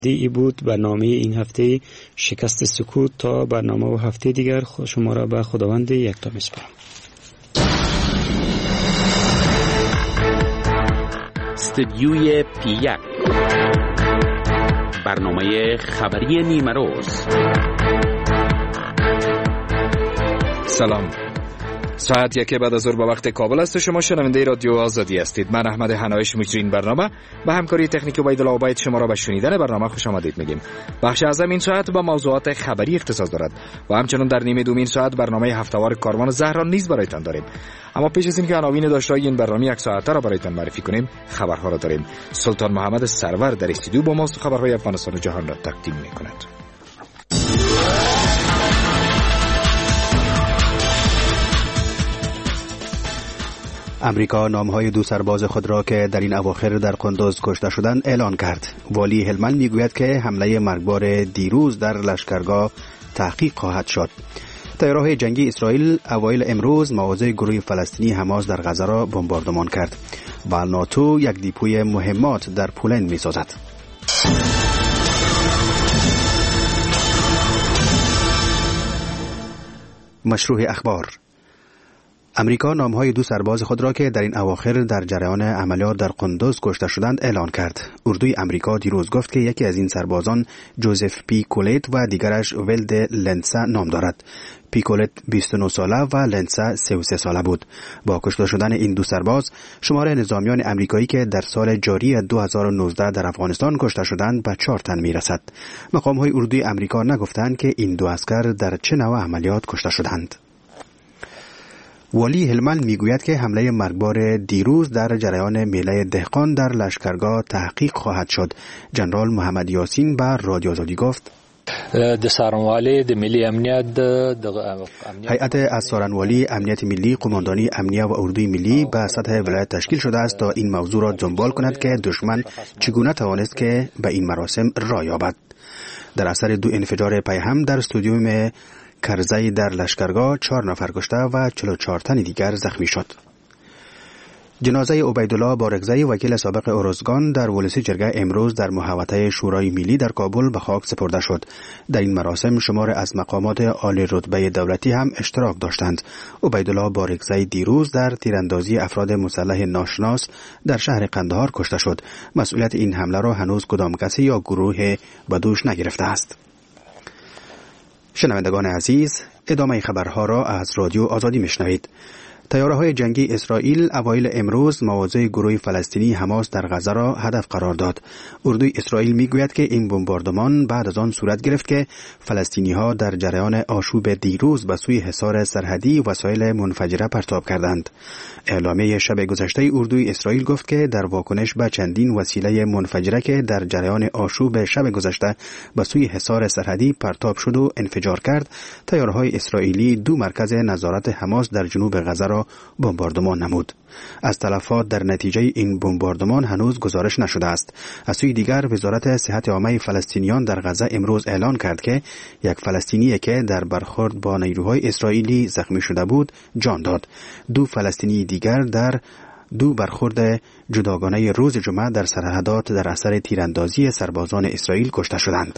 ای بود برنامه این هفته شکست سکوت. تا برنامه و هفته دیگر شما را به خداوند یکتا میسپارم. استدیوی پی1 برنامه خبری نیمه روز. سلام. ساعت 1 بعد از ظهر به وقت کابل است. شما شنونده رادیو آزادی هستید. من احمد حنایش مجری این برنامه به همکاری تکنیک عبیدالله عبید شما را به شنیدن برنامه خوش آمدید میگیم. بخش اعظم این ساعت به موضوعات خبری اختصاص دارد و همچنین در نیمه دوم این ساعت برنامه هفته‌وار کاروان زهران نیز برایتان داریم. اما پیش از اینکه عناوین داشته‌های این برنامه یک ساعته را برایتان معرفی کنیم، خبرها را داریم. سلطان محمد سرور در استودیو با ماست و خبرهای افغانستان و جهان را تقدیم می‌کند. امریکا نامهای دو سرباز خود را که در این اواخر در قندوز کشته شدند اعلان کرد. والی هلمند میگوید که حمله مرگبار دیروز در لشکرگاه تحقیق خواهد شد. طیاره‌های جنگی اسرائیل اوایل امروز مواضع گروه فلسطینی حماس در غزه را بمباردمان کرد و ناتو یک دیپوی مهمات در پولند می‌سازد. مشروع اخبار. امریکا نامهای دو سرباز خود را که در این اواخر در جریان عملیات در قندوز کشته شدند اعلان کرد. اردوی امریکا دیروز گفت که یکی از این سربازان جوزف پی کولیت و دیگرش ولد لنسا نام دارد. پی کولیت 29 ساله و لنسا 33 ساله بود. با کشته شدن این دو سرباز شمار نظامیان امریکایی که در سال جاری 2019 در افغانستان کشته شدند به 4 تن میرسد. مقام‌های اردوی امریکا نگفتند که این دو عسکر در چه نوع عملیات کشته شدند. والی هلمند میگوید که حمله مرگبار دیروز در جریان میله دهقان در لشکرگاه تحقیق خواهد شد. جنرال محمد یاسین به رادیو آزادی گفت: هیئت از سارنوالی امنیت ملی، قماندانی امنیه و اردوی ملی به سطح ولایت تشکیل شده است تا این موضوع را دنبال کند که دشمن چگونه توانست که به این مراسم راه یابد. در اثر 2 انفجار پیهم در استادیوم کرزی در لشکرگاه 4 نفر کشته و 44 تن دیگر زخمی شد. جنازه عبیدالله بارگزی وکیل سابق ارزگان در ولسی جرگه امروز در محوطه شورای ملی در کابل به خاک سپرده شد. در این مراسم شمار از مقامات عالی رتبه دولتی هم اشتراک داشتند. عبیدالله بارگزی دیروز در تیراندازی افراد مسلح ناشناس در شهر قندهار کشته شد. مسئولیت این حمله را هنوز کدام کسی یا گروه به دوش نگرفته است. شنوندگان عزیز، ادامه خبرها را از رادیو آزادی میشنوید. طیاره‌های جنگی اسرائیل اوایل امروز مواضع گروه فلسطینی حماس در غزه را هدف قرار داد. اردوی اسرائیل میگوید که این بمباردمان بعد از آن صورت گرفت که فلسطینی‌ها در جریان آشوب دیروز به سوی حصار سرحدی وسایل منفجره پرتاب کردند. اعلامیه شب گذشته اردوی اسرائیل گفت که در واکنش به چندین وسیله منفجره که در جریان آشوب شب گذشته به سوی حصار سرحدی پرتاب شد و انفجار کرد، طیاره‌های اسرائیلی 2 مرکز نظارت حماس در جنوب غزه را بمباردمان نمود. از تلفات در نتیجه این بمباردمان هنوز گزارش نشده است. از سوی دیگر وزارت صحت عامه فلسطینیان در غزه امروز اعلان کرد که یک فلسطینی که در برخورد با نیروهای اسرائیلی زخمی شده بود جان داد. 2 فلسطینی دیگر در 2 برخورد جداگانه روز جمعه در سرحدات در اثر تیراندازی سربازان اسرائیل کشته شدند.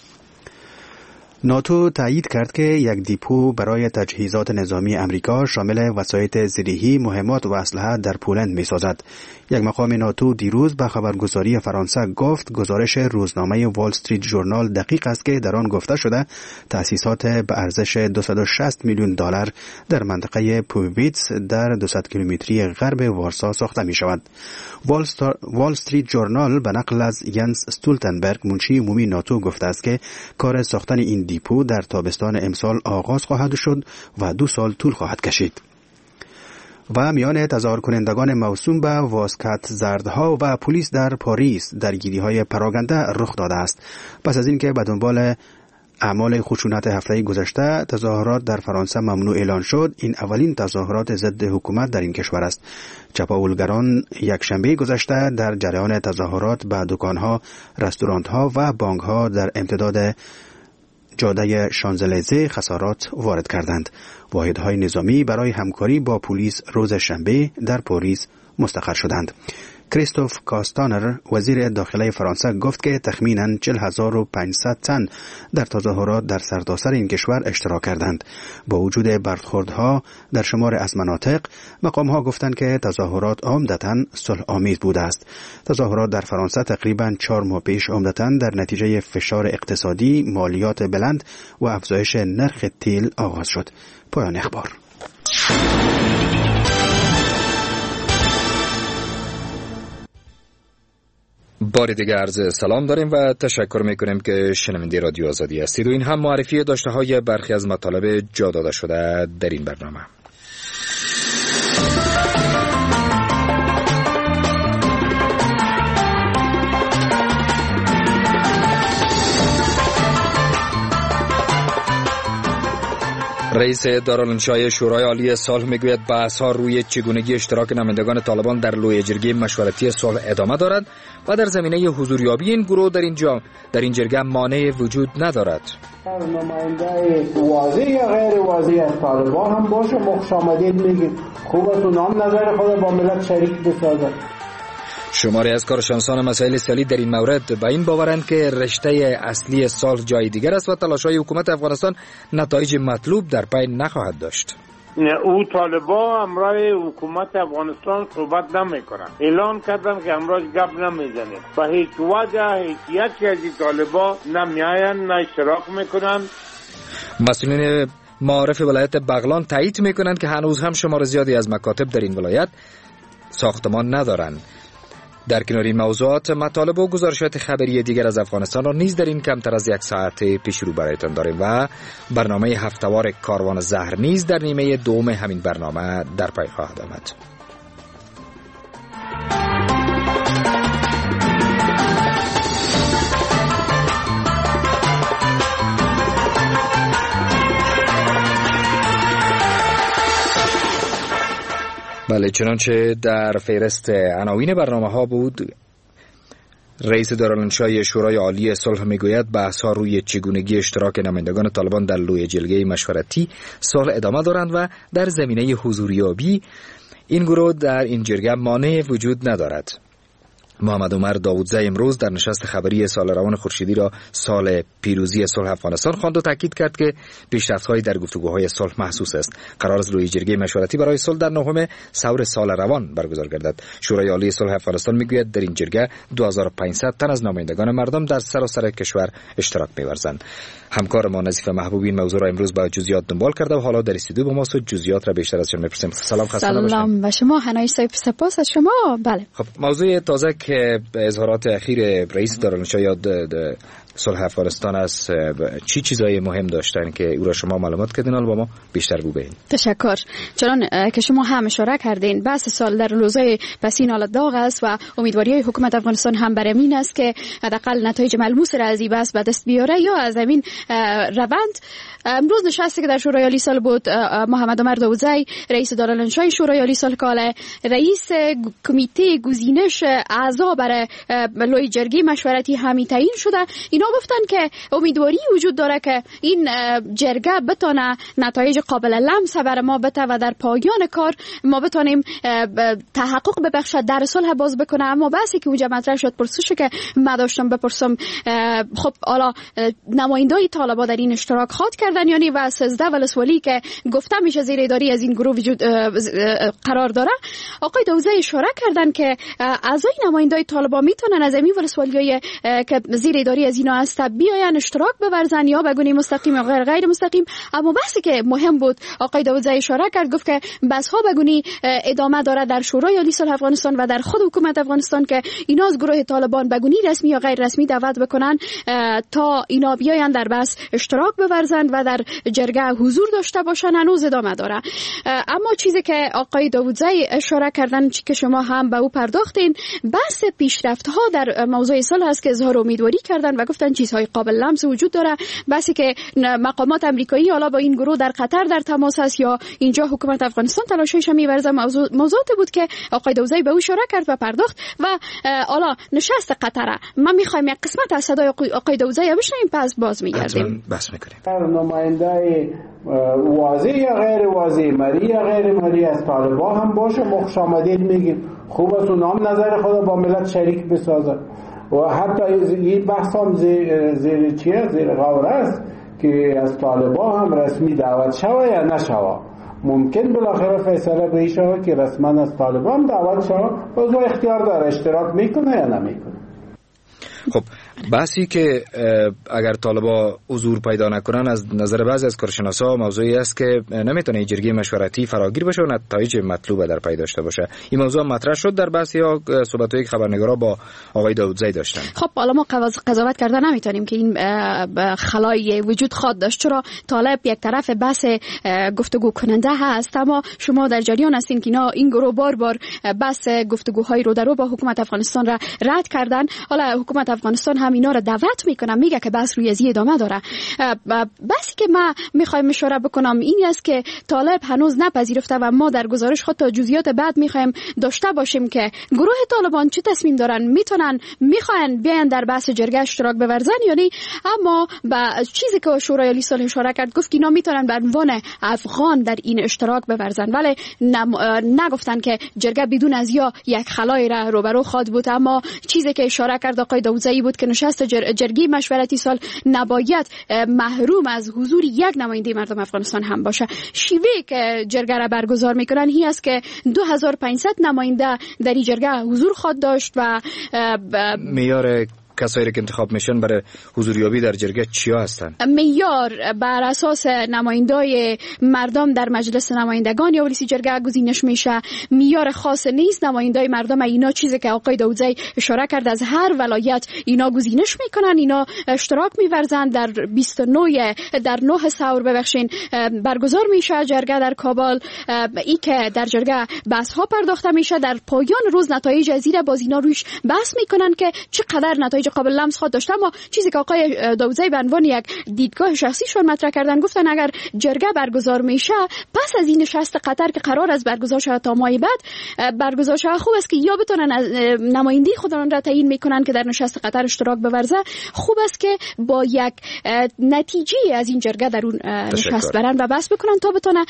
ناتو تایید کرد که یک دیپو برای تجهیزات نظامی امریکا شامل وسایط زرهی، مهمات و اسلحه در پولند می‌سازد. یک مقام ناتو دیروز به خبرگزاری فرانسه گفت گزارش روزنامه وال استریت ژورنال دقیق است که در آن گفته شده تأسیسات به ارزش 260 میلیون دلار در منطقه پویویتس در 200 کیلومتری غرب وارسا ساخته می‌شود. وال استریت ژورنال به نقل از ینس استولتنبرگ منشی عمومی ناتو گفته است که کار ساختن این دیپو در تابستان امسال آغاز خواهد شد و 2 سال طول خواهد کشید. و میان تظاهر کنندگان موسوم به واسکت زردها و پلیس در پاریس درگیری‌های پراگنده رخ داده است. پس از اینکه به دنبال اعمال خشونت هفته گذشته تظاهرات در فرانسه ممنوع اعلان شد، این اولین تظاهرات ضد حکومت در این کشور است. چپاولگران یک شنبه گذشته در جریان تظاهرات به دکان‌ها، رستوران‌ها و بانک‌ها در امتداد جاده شانزلیزه خسارات وارد کردند. واحدهای نظامی برای همکاری با پلیس روز شنبه در پاریس مستقر شدند. کریستوف کاستانر وزیر داخله فرانسه گفت که تخمیناً 40,500 تن در تظاهرات در سرتاسر این کشور اشتراک کردند. با وجود برخوردها در شمار از مناطق، مقام‌ها گفتند که تظاهرات عمدتاً صلح آمیز بوده است. تظاهرات در فرانسه تقریباً 4 ماه پیش عمدتاً در نتیجه فشار اقتصادی، مالیات بلند و افزایش نرخ تیل آغاز شد. پایان اخبار. بار دیگه عرض سلام داریم و تشکر میکنیم که شنونده رادیو آزادی هستید و این هم معرفی داشته های برخی از مطالب جا داده شده در این برنامه. رئیس دارالانشای شورای عالی صلح میگوید بحث‌ها روی چگونگی اشتراک نمایندگان طالبان در لوی جرگه مشورتی صلح ادامه دارد و در زمینه حضوریابی این گروه در این جرگه مانع وجود ندارد. نماینده واضح یا غیر واضح از طالبان هم باشه، خوش آمدید میگیم، خوب است نام نظر خود با ملت شریک بسازد. شماری از کارشناسان مسائل سیاسی در این مورد به این باورند که رشته اصلی صلح جای دیگر است و تلاش‌های حکومت افغانستان نتایج مطلوب در پی نخواهد داشت. او طالبا امرای حکومت افغانستان صحبت نمیکنن، اعلان کردن که امراش گپ نمیزنه و هیچ وجه هیچ یکی از طالبا نمیاین نه اشتراک میکنن. مسئولین معارف ولایت بغلان تایید میکنند که هنوز هم شمار زیادی از مکاتب در این ولایت ساختمان ندارند. در کنار این موضوعات مطالب و گزارشات خبری دیگر از افغانستان را نیز در این کمتر از یک ساعت پیش رو برایتان داریم و برنامه هفتهوار کاروان زهر نیز در نیمه دوم همین برنامه در پی خواهد آمد. بله، چنانچه در فهرست عناوین برنامه ها بود، رئیس دارالانشای شورای عالی صلح میگوید بحث‌ها روی چگونگی اشتراک نمایندگان طالبان در لوی جرگه مشورتی صلح ادامه دارند و در زمینه حضوریابی این گروه در این جرگه مانع وجود ندارد. محمد عمر داودزی امروز در نشست خبری سال روان خورشیدی را سال پیروزی صلح افغانستان خواند و تاکید کرد که پیشرفت‌هایی در گفتگوهای صلح محسوس است. قرار است لوی جرگه مشورتی برای صلح در نهم سور سال روان برگزار گردد. شورای عالی صلح افغانستان میگوید در این جرگه 2500 تن از نمایندگان مردم در سراسر کشور اشتراک می‌ورزند. همکار ما نظیف محبوبی این موضوع را امروز با جزئیات دنبال کرده و حالا در استودیو با ماست و جزئیات را بیشتر از شما می‌پرسیم. سلام، خسته نباشید. سلام و شما هنایی صاحب، سپاس از شما. بله، خب موضوع تازه که اظهارات اخیر رئیس دارالانشای صلح افغانستان است، چی چیزای مهم داشتن که او را شما معلومات کردین؟ حالا با ما بیشتر بگویید. تشکر. چون که شما هم اشاره کردین بحث سال در روزهای پسین حالت داغ است و امیدواری‌های حکومت افغانستان هم بر این است که حداقل نتایج ملموس را از این بحث به دست بیاره یا از همین روند. امروز نشستی که در شورای عالی صلح بود، محمد عمر داودزی رئیس دارالانشای شورای عالی صلح کاله رئیس کمیته گزینش اعضا برای لوی جرگه مشورتی همی تعیین شده. اینا گفتن که امیدواری وجود داره که این جرگه بتونه نتایج قابل لمس بر ما بده و در پایان کار ما بتونیم تحقق ببخشد در صلح باز بکنه. اما بحثی که اونجا مطرح شد پرسشی که من داشتم بپرسم، خب حالا نمایندای طالبان در این اشتراک خواهد کردن یعنی و 13 ولسوالی که گفته میشه زیر اداری از این گروه وجود قرار داره. آقای داودزی اشاره کردن که اعضای نمایندای طالبان میتونن از این ولسوالیای که زیر اداری از اینا هست بیاین اشتراک بورزن یا به گونه مستقیم یا غیر مستقیم. اما بحثی که مهم بود آقای داودزی اشاره کرد، گفت که بحث ها به گونه ادامه داره در شورای عالی صلح افغانستان و در خود حکومت افغانستان که اینا از گروه طالبان به گونه رسمی یا غیر رسمی دعوت بکنن تا اینا بیاین در بحث اشتراک بورزن و در جرگه حضور داشته باشن هنوز ادامه داره. اما چیزی که آقای داودزی اشاره کردن که شما هم به او پرداختین، بحث پیشرفت ها در موضوع صلح است که اظهار امیدواری کردن و گفتن گفتن چیزهای قابل لمس وجود داره. بسی که مقامات امریکایی حالا با این گروه در قطر در تماس است یا اینجا حکومت افغانستان تلاشش می‌ورزه، موضوعاتی بود که آقای دوزی به او اشاره کرد و پرداخت. و حالا نشست قطر ما می‌خوایم یک قسمت از صدای آقای دوزی بشنویم، پس باز می‌گردیم. بس می‌کنیم. نماینده واضح یا غیر واضح، مری یا غیر مری از طالبان هم باشه، خوش آمدید میگیم. خوب است اونها هم نظر خود با ملت شریک بسازه و حتی این بحث هم زیر غور است که از طالبان هم رسمی دعوت شوه یا نشوه. ممکن بالاخره فیصله به این شوه که رسما از طالبان دعوت شوه، باز اختیار داره اشتراک میکنه یا نمیکنه. خب بحثی که اگر طالبا حضور پیدا نکنن از نظر بعضی از کارشناسا موضوعی است که نمیتونه این جرگه مشورتی فراگیر بشه و نتایج مطلوبه در پی داشته باشه. این موضوع مطرح شد در بحثی ها صحبت‌های خبرنگارا با آقای داودزی داشتن. خب حالا ما قضاوت کرده نمیتونیم که این خلای وجود خواد داشت، چرا طالب یک طرف بحث گفتگو کننده هست، اما شما در جریان هستین که این گروه بار بار بحث گفتگوهای رو در رو با حکومت افغانستان را رد کردن. حالا حکومت افغانستان هم اینا را دعوت میکنم، میگه که بحث روی ازی ادامه داره. بحثی که ما میخوایم اشاره بکنم این است که طالب هنوز نپذیرفته و ما در گزارش خود تا جزئیات بعد میخوایم داشته باشیم که گروه طالبان چه تصمیم دارن، میخواین بیان در بحث جرگه اشتراک بورزن یا نه. اما با چیزی که شورای عالی صلح اشاره کرد، گفت که اینا میتونن به عنوان افغان در این اشتراک بورزن، ولی نگفتن که جرگه بدون از یا یک خلای را روبرو خواد بود. اما چیزی که اشاره کرد آقای داودزی بود که نشست جرگه مشورتی سال نباید محروم از حضور یک نماینده مردم افغانستان هم باشه. شیوه که جرگه را برگزار میکنن هی است که 2500 نماینده در این جرگه حضور خواد داشت و معیار کسایی که انتخاب میشن برای حضوریابی در جرگه چیا هستن؟ معیار بر اساس نمایندای مردم در مجلس نمایندگان یا رئیس جرگه گزینش میشه. معیار خاص نیست، نمایندای مردم اینا چیزی که آقای داودزی اشاره کرد از هر ولایت اینا گزینش میکنن، اینا اشتراک میورزن در 9 سور برگزار میشه جرگه در کابل. ای که در جرگه بحث ها پرداخته میشه، در پایان روز نتایج زیر باز اینا روش بحث میکنن که چقدر نتایج قابل لمس خواهد داشت. اما چیزی که آقای داودزی به عنوان یک دیدگاه شخصیشون مطرح کردن، گفتن اگر جرگه برگزار میشه پس از این نشست قطر که قرار است برگزار شود تا ماه بعد برگزار شود، خوب است که یا بتونن از نمایندگی خودشون را تعیین میکنن که در نشست قطر اشتراک بورزه. خوب است که با یک نتیجه از این جرگه در اون نشست برن و بحث بکنن تا بتونه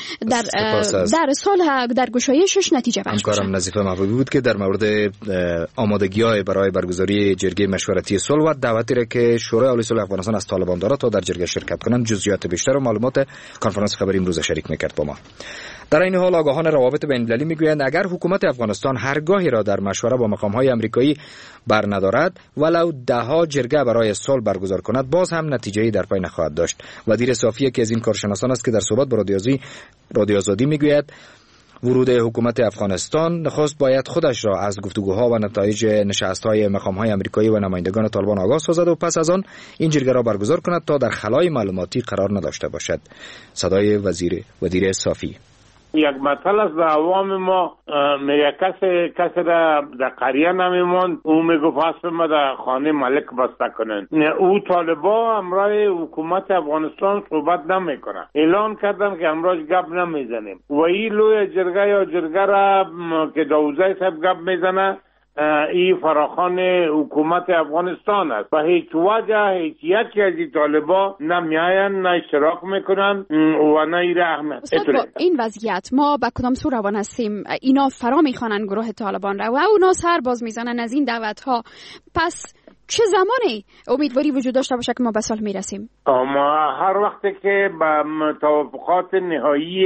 در صلح در گشایشش نتیجه بخش بشه. همکارم نظیفه محبوبی بود که در مورد آمادگی‌های برای برگزاری جرگه مشورتی صلح و دعوتی را که شورای عالی صلح افغانستان از طالبان داره تا در جرگه شرکت کنند جزئیات بیشتر و معلومات کنفرانس خبری امروز شریک میکرد با ما. در این حال آگاهان روابط بین‌المللی میگویند اگر حکومت افغانستان هرگاهی را در مشوره با مقام‌های آمریکایی برندارد ولو ده‌ها جرگه برای صلح برگزار کند باز هم نتیجه‌ای در پی نخواهد داشت. وزیر صافی که از این کارشناسان است که در صحبت با رادیو آزادی میگوید ورود حکومت افغانستان نخست باید خودش را از گفتگوها و نتایج نشست‌های مقام‌های آمریکایی و نمایندگان طالبان آگاه سازد و پس از آن این جرگه را برگزار کند تا در خلای معلوماتی قرار نداشته باشد. صدای وزیر صافی: یک مطلب از عوام ما میگه کسی را در قریه نمیموند، او میگو پس ما در خانه ملک بسته کنن. او طالبا امرای حکومت افغانستان صحبت نمیکنن، اعلان کردن که امروز گپ نمیزنیم و این لوی جرگه یا جرگه را که داودزی صاحب گپ میزنه این فراخوان حکومت افغانستان است و هیچ وجه هیچ یکی از این طالبا نمیاین نه اشتراک میکنن و نه ایره اهمیت. این وضعیت ما با کدام سو روان هستیم؟ اینا فرا میخوانن گروه طالبان را و اونا سر باز میزنن از این دعوت ها. پس چه زمانی امیدواری وجود داشته باشه که ما به صلح میرسیم؟ ما هر وقتی که به توافقات نهایی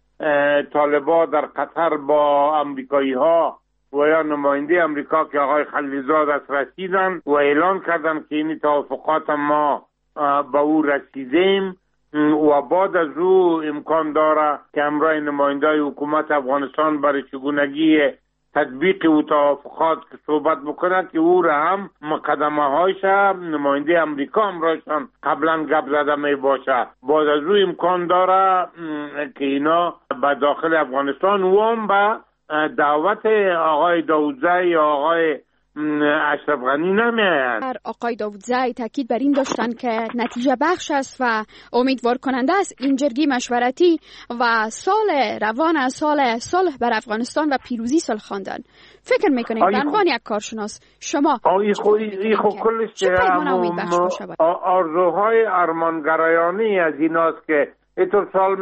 طالبا در قطر با امریکایی ها و یا نماینده امریکا که آقای خلیلزاد است رسیدن و اعلان کردن که این توافقات ما به او رسیدیم و بعد از او امکان داره که امرای نماینده حکومت افغانستان برای چگونگی تطبیق و توافقات که صحبت بکنند که او را هم مقدمه هایش نماینده امریکا امرایشان قبلا گپ زده می باشه. بعد از او امکان داره که اینا به داخل افغانستان و هم به دعوت آقای داودزی یا آقای اشرف غنی نمیآیند. آقای داوودزی تاکید بر این داشتن که نتیجه بخش است و امیدوار کننده است این جرگه مشورتی و سال روان سال صلح بر افغانستان و پیروزی صلح خواندن. فکر میکنید به عنوان یک کارشناس شما کلش آرزوهای ارمانگرایانه از ایناست که اینطور سال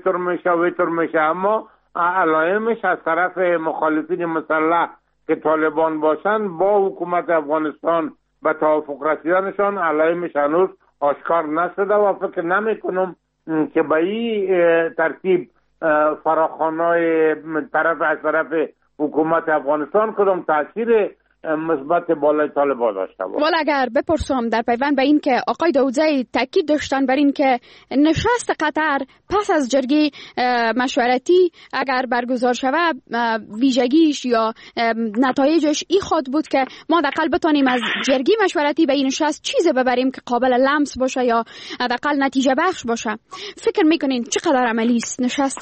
میشه اما علائمش از طرف مخالفین مسلح که طالبان باشن با حکومت افغانستان به توافق رسیدنشان علائمش هنوز آشکار نشده و فکر نمیکنم که به این ترتیب فراخوان‌های از طرف حکومت افغانستان کدام تاثیر مثبت بالای طالبان داشته بود. ولی اگر بپرسم در پیوند به این که آقای داوودزی تاکید داشتن بر این که نشست قطر پس از جرگه مشورتی اگر برگزار شود ویژگیش یا نتایجش این خود بود که ما حداقل بتونیم از جرگه مشورتی به این نشست چیزی ببریم که قابل لمس باشه یا حداقل نتیجه بخش باشه. فکر میکنین چقدر عملی است نشست؟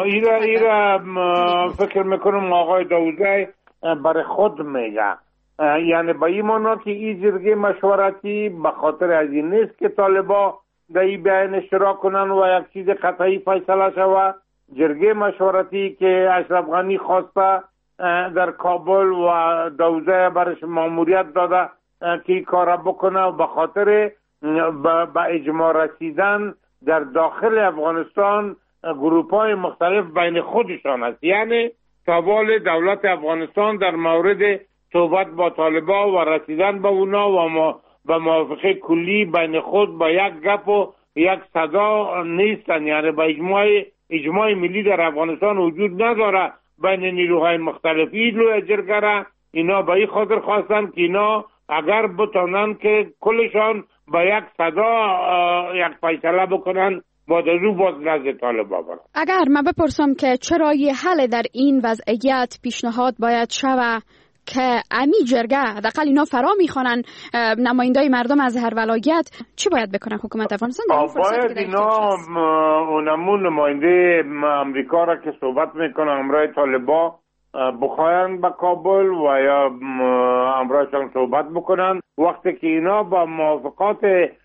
ایرا فکر میکنم آقای داوودزی برای خود میگه، یعنی به این معنا که این جرگه مشورتی به خاطر از این نیست که طالبا در این بیان اشتراک کنن و یک چیز قطعی فیصله شود. جرگه مشورتی که اشرف غنی خواسته در کابل و داوودزی برش ماموریت داده که این کار بکنه و به خاطر به اجماع رسیدن در داخل افغانستان گروپ‌های مختلف بین خودشان است. یعنی سوال دولت افغانستان در مورد صحبت با طالبان و رسیدن به اونا و به موافقه کلی بین خود با یک گپ و یک صدا نیستن. یعنی به اجماع ملی در افغانستان وجود نداره بین نیروهای مختلفی. لوی جرگه اینا به این خاطر خواستن که اینا اگر بتونن که کلشان با یک صدا یک فیصله بکنن باز نزد طالبان برن. اگر من بپرسم که چرا یه حل در این وضعیت پیشنهاد باید شود که امی جرگه حداقل اینا فرا میخوانن نمایندای مردم از هر ولایت، چی باید بکنه حکومت افغانستان؟ باید اینا اونمون نماینده امریکا را که صحبت میکنه همراه طالبان بخواین به کابل و یا همراهشان صحبت بکنن. وقتی که اینا با موافقات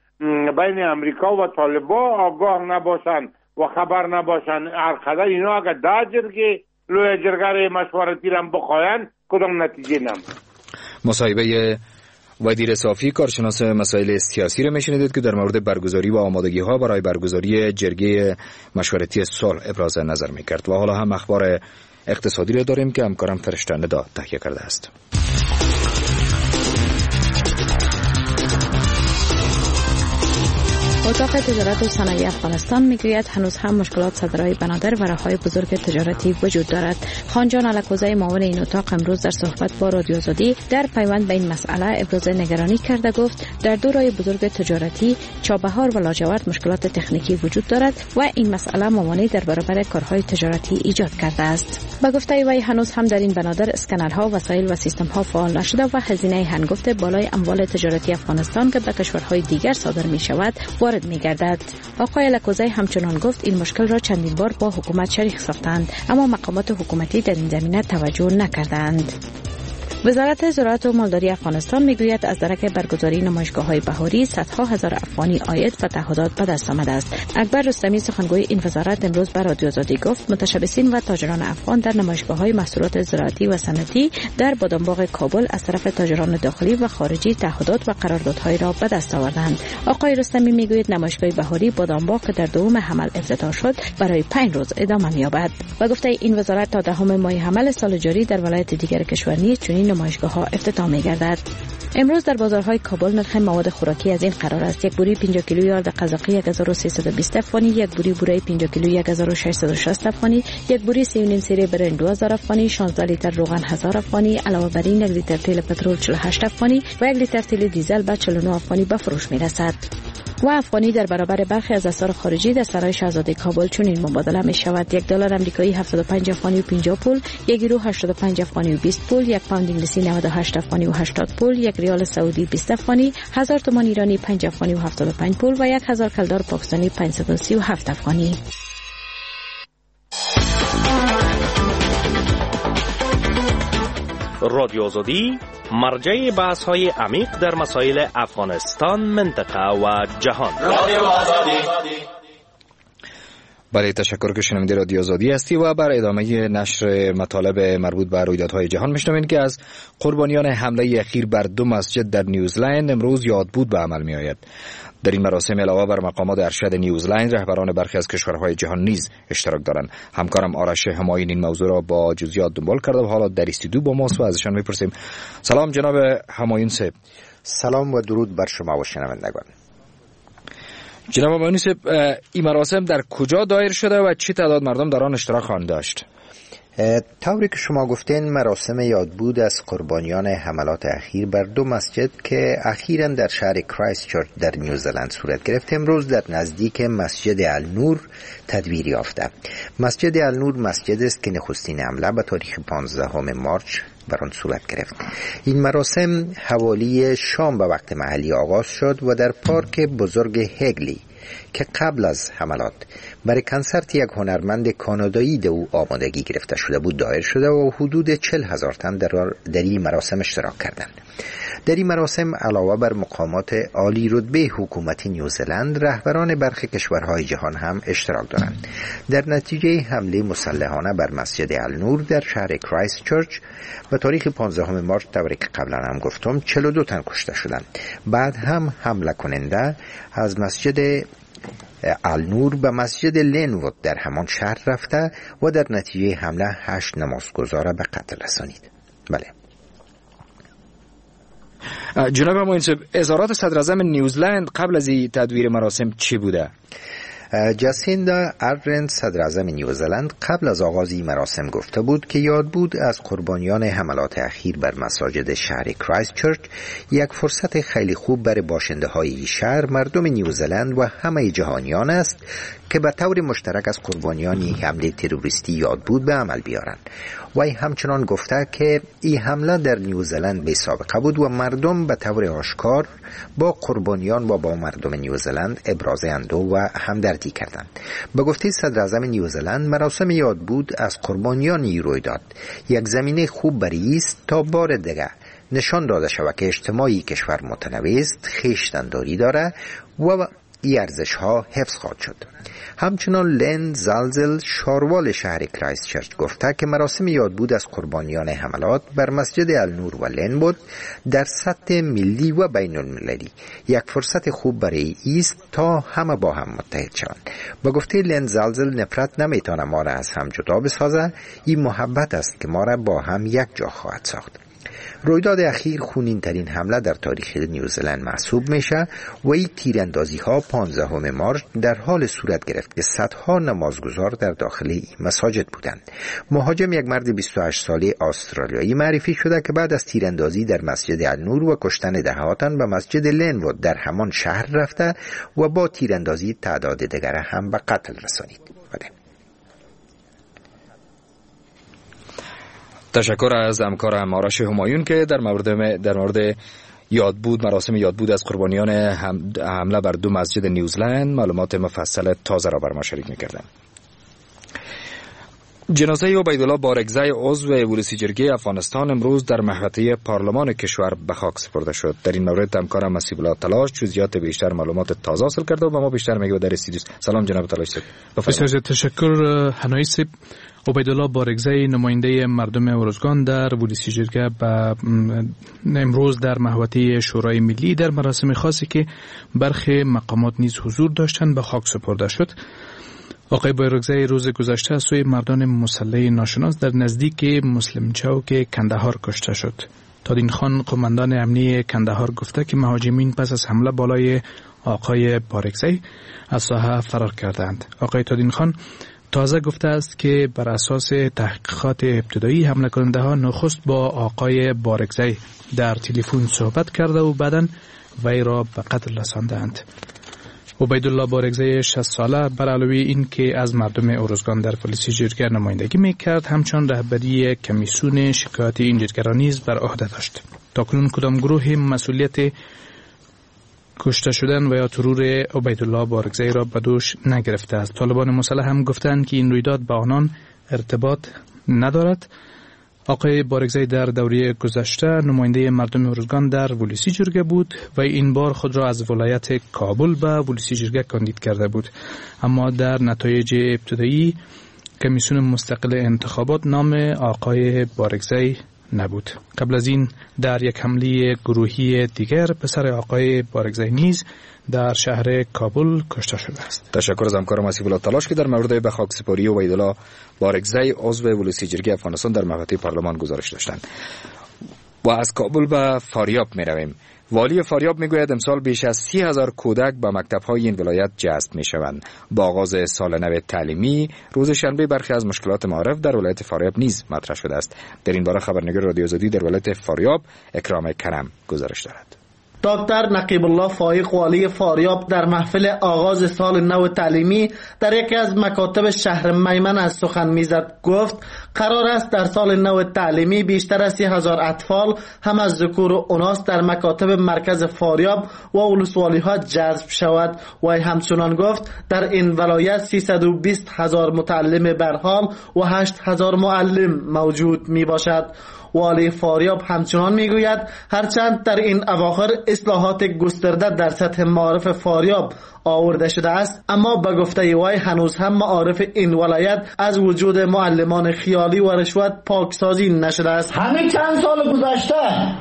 بین امریکا و طالبان آگاه نباشن و خبر نباشن، هرقدر اینا اگر دا جرگه لوی جرگه مشورتی را بخواین کدام نتیجه نم. مصاحبه وزیر صافی کارشناس مسائل سیاسی رو میشنیدید که در مورد برگزاری و آمادگی ها برای برگزاری جرگه مشورتی صلح ابراز نظر میکرد. و حالا هم اخبار اقتصادی رو داریم که همکارم فرشته ندا تهیه کرده است. اتاق تجارت و صنایع افغانستان میگوید هنوز هم مشکلات صدرهای بنادر و راههای بزرگ تجارتی وجود دارد. خانجان علکوزی معاون این اتاق امروز در صحبت با رادیو آزادی در پیوند به این مسئله ابراز نگرانی کرده. گفت در دو راه بزرگ تجارتی چابهار و لاجورد مشکلات تکنیکی وجود دارد و این مسئله موانعی در برابر کارهای تجارتی ایجاد کرده است. با گفته وی هنوز هم در این بنادر اسکنرها، وسایل و سیستم‌ها فعال نشده و هزینه هنگفت بالای اموال تجارتی افغانستان که به کشورهای دیگر صادر می‌شود وارد می‌گردد. آقای لکوزی همچنان گفت این مشکل را چندین بار با حکومت شریک ساختند اما مقامات حکومتی در این زمینه توجه نکردند. وزارت زراعت و مالداری افغانستان میگوید از درک برگزاری نمایشگاه‌های بهاری صدها هزار افغانی عاید و تعهدات به دست آمده است. اکبر رستمی سخنگوی این وزارت امروز به رادیو آزادی گفت متشبثین و تاجران افغان در نمایشگاه‌های محصولات زراعتی و صنعتی در بادامباغ کابل از طرف تاجران داخلی و خارجی تعهدات و قراردادهای را به دست آوردند. آقای رستمی میگوید نمایشگاه بهاری بادامباغ که در دوم حمل افتتاح شد برای 5 روز ادامه می‌یابد و گفته این وزارت تا دهم ماه حمل سال جاری در ولایت دیگر کشور نیز چنین نمایشگاه‌ها افتتاح می‌گردد. امروز در بازارهای کابل نرخ مواد خوراکی از این قرار است: یک بوری 50 کیلو یارد قزاقی 1320 افغانی، یک بوری بورای 50 کیلو 1660 افغانی، یک بوری 3.5 سیره برنج 2000 افغانی، 16 لیتر روغن 1000 افغانی، علاوه بر این 1 لیتر تیل پترول 48 افغانی و 1 لیتر تیل دیزل به 49 افغانی به فروش می‌رسد. و افغانی در برابر برخی از اسعار خارجی در سرای شاهزاده کابل چنین مبادله می شود: 1 دلار آمریکایی 75 افغانی و 50 پول، 1 یورو 85 افغانی و 20 پول، 1 پوند انگلیسی 98 افغانی و 80 پول، 1 ریال سعودی 20 افغانی، 1000 تومان ایرانی 5 افغانی و 75 پول و 1000 کلدار پاکستانی 537 افغانی. رادیو آزادی مرجع بحث های عمیق در مسائل افغانستان، منطقه و جهان. رادیو آزادی. برای تشکر که شنونده رادیو آزادی هستی و بر ادامه نشر مطالب مربوط به رویدادهای جهان میشنوید که از قربانیان حمله اخیر بر 2 مسجد در نیوزلند امروز یادبود به عمل می آید. در این مراسم علاوه بر مقامات ارشد نیوزلند، رهبران برخی از کشورهای جهان نیز اشتراک دارند. همکارم آرش همایون این موضوع را با جزئیات دنبال کرده و حالا در استودیو با ماست و ازشان میپرسیم. سلام جناب همایون صاحب. سلام و درود بر شما و شنوندگان. جناب همایون صاحب، این مراسم در کجا دایر شده و چه تعداد مردم در آن اشتراک خواهند داشت؟ طوری که شما گفتین، مراسم یادبود از قربانیان حملات اخیر بر 2 مسجد که اخیراً در شهر کرایست چرچ در نیوزلند صورت گرفت امروز در نزدیک مسجد النور تدبیر یافته. مسجد النور مسجد است که نخستین حمله به تاریخ 15 مارچ بر آن صورت گرفت. این مراسم حوالی شام به وقت محلی آغاز شد و در پارک بزرگ هگلی که قبل از حملات برای کنسرت یک هنرمند کانادایی در او آمادگی گرفته شده بود دایر شده و حدود 40,000 تن در این مراسم اشتراک کردند. در این مراسم علاوه بر مقامات عالی رتبه حکومت نیوزلند، رهبران برخی کشورهای جهان هم اشتراک دارند. در نتیجه حمله مسلحانه بر مسجد النور در شهر کرایست چرچ به تاریخ 15 مارچ، طوری که قبلا هم گفتم، 42 تن کشته شدند. بعد هم حمله کننده از مسجد النور به مسجد لینوود در همان شهر رفته و در نتیجه حمله 8 نمازگزار به قتل رسانید. بله جناب همایون صاحب، اظهارات صدر اعظم نیوزلند قبل از این تدویر مراسم چی بوده؟ جاسیندا آردرن، صدر اعظم نیوزلند، قبل از آغاز این مراسم گفته بود که یادبود از قربانیان حملات اخیر بر مساجد شهر کرایست چرچ یک فرصت خیلی خوب برای باشنده های شهر، مردم نیوزلند و همه جهانیان است که به طور مشترک از قربانیان حمله تروریستی یادبود به عمل بیارند. و همچنان گفته که این حمله در نیوزلند بی سابقه بود و مردم به طور آشکار با قربانیان و با مردم نیوزلند ابراز اندوه و همدردی کردند. به گفته صدر اعظم نیوزلند، مراسم یادبود از قربانیان این رویداد یک زمینه خوب برای است تا بار دیگر نشان داده شود که اجتماعی کشور متنوع است، خویشتن‌داری داره و این ارزش ها حفظ خواهد شد. همچنان لن زالزل، شاروال شهر کرایست چرچ، گفته که مراسم یادبود از قربانیان حملات بر مسجد النور و لن بود در سطح ملی و بین المللی یک فرصت خوب برای است تا همه با هم متحد شوند. با گفته لن زالزل، نفرت نمیتونه ما را از هم جدا بسازه، این محبت است که ما را با هم یک جا خواهد ساخت. رویداد اخیر خونین ترین حمله در تاریخ نیوزلند محسوب میشه و این تیراندازی ها 15 مارچ در حال صورت گرفت که صدها نمازگزار در داخل این مساجد بودند. مهاجم، یک مرد 28 ساله استرالیایی معرفی شده که بعد از تیراندازی در مسجد النور و کشتن دهاتن به مسجد لینوود در همان شهر رفته و با تیراندازی تعداد دیگر هم به قتل رسانید. تشکر از همکارم آرش همایون که در مورد یادبود، مراسم یادبود از قربانیان حمله بر 2 مسجد نیوزلند معلومات مفصل تازه را بر ما شریک می‌کردند. جنازه عبیدالله بارگزی عضو ولسی جرگه افغانستان امروز در محوطه پارلمان کشور به خاک سپرده شد. در این مورد همکارم نصیب الله تلاش جزئیات بیشتر، معلومات تازه حاصل کرده و به ما بیشتر میگه در استودیو. سلام جناب تلاش صاحب. بسیار تشکر هنایی صاحب. عبیدالله بارگزی، نماینده مردم ارزگان در ولسی جرگه، امروز در محوطه شورای ملی در مراسم خاصی که برخی مقامات نیز حضور داشتند به خاک سپرده شد. آقای بارگزی روز گذشته از سوی مردان مسلح ناشناس در نزدیک مسلم چوک کندهار کشته شد. تادین خان، قماندان امنی کندهار، گفته که مهاجمین پس از حمله بالای آقای بارگزی از ساحه فرار کردند. آقای تادین خان تازه گفته است که بر اساس تحقیقات ابتدایی حمله کننده ها نخست با آقای بارگزی در تلفن صحبت کرده و بعداً وی را به قتل رساندند. عبیدالله بارگزی 60 ساله بر علاوه این که از مردم ارزگان در ولسی جرگه نمایندگی میکرد، همچنان رهبری کمیسیون شکایات این جرگه را نیز بر عهده داشت. تاکنون کدام گروه مسئولیت کشته شدن و یا ترور عبیدالله بارگزی را به دوش نگرفته است. طالبان مسلح هم گفتند که این رویداد با آنان ارتباط ندارد. آقای بارگزی در دوره گذشته نماینده مردم ارزگان در ولسی جرگه بود و این بار خود را از ولایت کابل به ولسی جرگه کاندید کرده بود، اما در نتایج ابتدایی کمیسیون مستقل انتخابات نام آقای بارگزی نبود. قبل از این در یک حمله گروهی دیگر پسر آقای بارگزی نیز در شهر کابل کشته شده است. تشکر از همکارم آصف الله تلاش که در مورد به خاکسپاری عبیدالله بارگزی عضو ولسی جرگه افغانستان در محوطه پارلمان گزارش داشتند. و از کابل به فاریاب می رویم. والی فاریاب میگوید امسال بیش از 30,000 کودک به مکتب‌های این ولایت جذب میشوند. با آغاز سال نو تعلیمی روز شنبه برخی از مشکلات معارف در ولایت فاریاب نیز مطرح شده است. در این باره خبرنگار رادیو آزادی در ولایت فاریاب اکرام کرم گزارش دارد. دکتر نقیب الله فایق والی فاریاب در محفل آغاز سال نو تعلیمی در یکی از مکاتب شهر میمن از سخن میزد. گفت قرار است در سال نو تعلیمی بیشتر از 30,000 اطفال هم از ذکور و اناث در مکاتب مرکز فاریاب و ولسوالی ها جذب شود. و همچنان گفت در این ولایت 320,000 متعلم برحال و 8,000 معلم موجود می باشد. والی فاریاب همچنان میگوید هرچند در این اواخر اصلاحات گسترده در سطح معارف فاریاب آورده شده است، اما به گفته وی هنوز هم معارف این ولایت از وجود معلمان خیالی و رشوت پاکسازی نشده است. همین چند سال گذشته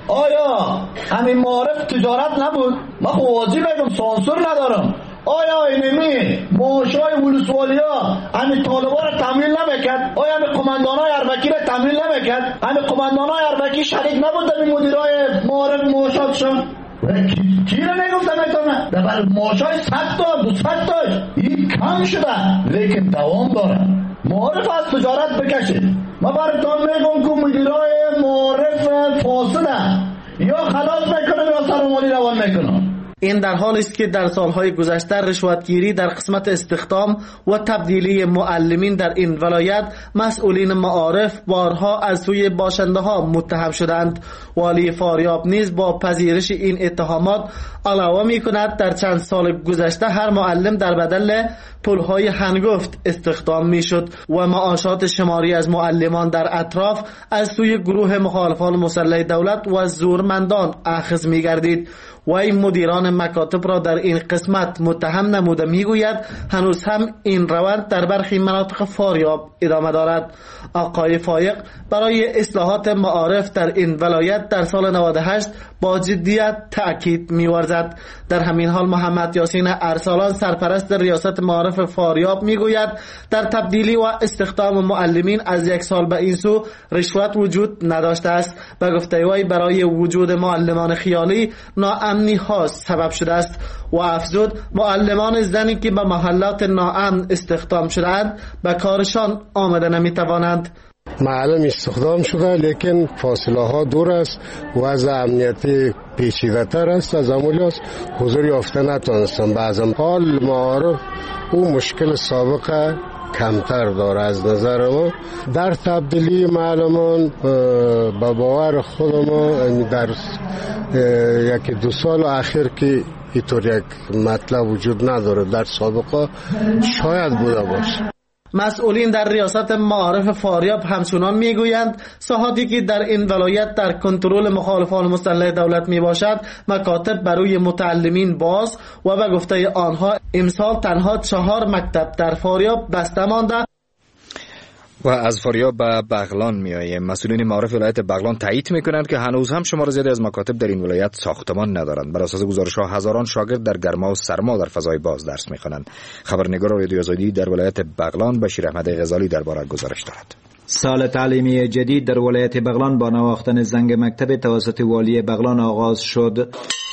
آیا همین معارف تجارت نبود؟ من واجب میگم سانسور ندارم. آیا اینمی معاشای ولسوالیا همین طالبان را تمویل نمیکرد؟ آیا همین قماندانای اربکی را تمویل نمیکرد؟ همین قماندانای اربکی شریک نبود در مدیرای معارف معاشاتشان؟ کی را نگفتم میتونه؟ در معاشای 100 تا 200 تاش این کم شده لیکن دوام داره. معارف از تجارت بکشید. ما براتون میگم که مدیرای معارف فاسده یا خلاص میکنه یا سرمالی روان میکنه. این در حالی است که در سالهای گذشته رشوتگیری در قسمت استخدام و تبدیلی معلمین در این ولایت مسئولین معارف بارها از سوی باشنده ها متهم شدند. والی فاریاب نیز با پذیرش این اتهامات علاوه می کند در چند سال گذشته هر معلم در بدل پولهای هنگفت استخدام می شد و معاشات شماری از معلمان در اطراف از سوی گروه مخالفان مسلح دولت و زورمندان اخذ می گردید. و این مدیران مکاتب را در این قسمت متهم نموده میگوید هنوز هم این روند در برخی مناطق فاریاب ادامه دارد. آقای فایق برای اصلاحات معارف در این ولایت در سال 98 با جدیت تأکید می‌ورزد. در همین حال محمد یاسین ارسلان سرپرست ریاست معارف فاریاب میگوید در تبدیلی و استخدام معلمین از یک سال به این سو رشوت وجود نداشته است. به گفته وی برای وجود معلمان خیالی ناامنی ها سبب شده است و افزود معلمان زنی که به محلات ناامن استخدام شده‌اند به کارشان آمده نمی‌توانند. معلم استخدام شده لیکن فاصله ها دور است، وضع امنیتی پیچیده تر است، از عملیات حضور یافته نتوانستم. بعضا حال معارف او مشکل سابقه کمتر داره. از نظر ما در تبدیلی معلمان با باور خودمون در یکی 2 سال اخیر که اینطور یک مطلب وجود نداره، در سابقه شاید بوده باشه. مسئولین در ریاست معارف فاریاب همچنان میگویند ساحاتی که در این ولایت در کنترل مخالفان مسلح دولت می باشد مکاتب برای متعلمین باز و به گفته آنها امسال تنها 4 مکتب در فاریاب بسته مانده. و از فاریاب به بغلان میاییم. مسئولین معارف ولایت بغلان تایید میکنند که هنوز هم شمار زیادی از مکاتب در این ولایت ساختمان ندارند. بر اساس گزارش‌ها هزاران شاگرد در گرما و سرما در فضای باز درس میخوانند. خبرنگار رادیو آزادی در ولایت بغلان بشیر احمد غزالی درباره گزارش دارد. سال تعلیمی جدید در ولایت بغلان با نواختن زنگ مکتب توسط والی بغلان آغاز شد.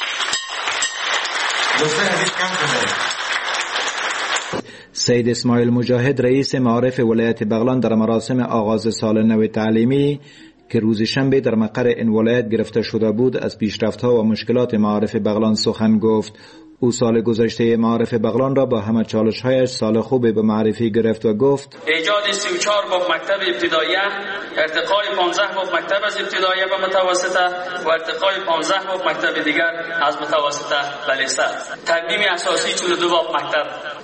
سید اسماعیل مجاهد رئیس معارف ولایت بغلان در مراسم آغاز سال نو تعلیمی که روز شنبه در مقر این ولایت گرفته شده بود از پیشرفت‌ها و مشکلات معارف بغلان سخن گفت. او سال گذشته معارف بغلان را با همه چالش‌هایش سال خوبی به معرفی گرفت و گفت ایجاد 34 باب مکتب ابتداییه، ارتقای 15 باب مکتب از ابتداییه به متوسطه و ارتقای 15 باب مکتب دیگر از متوسطه به لیسه، ترمیم اساسی 42 باب مکتب،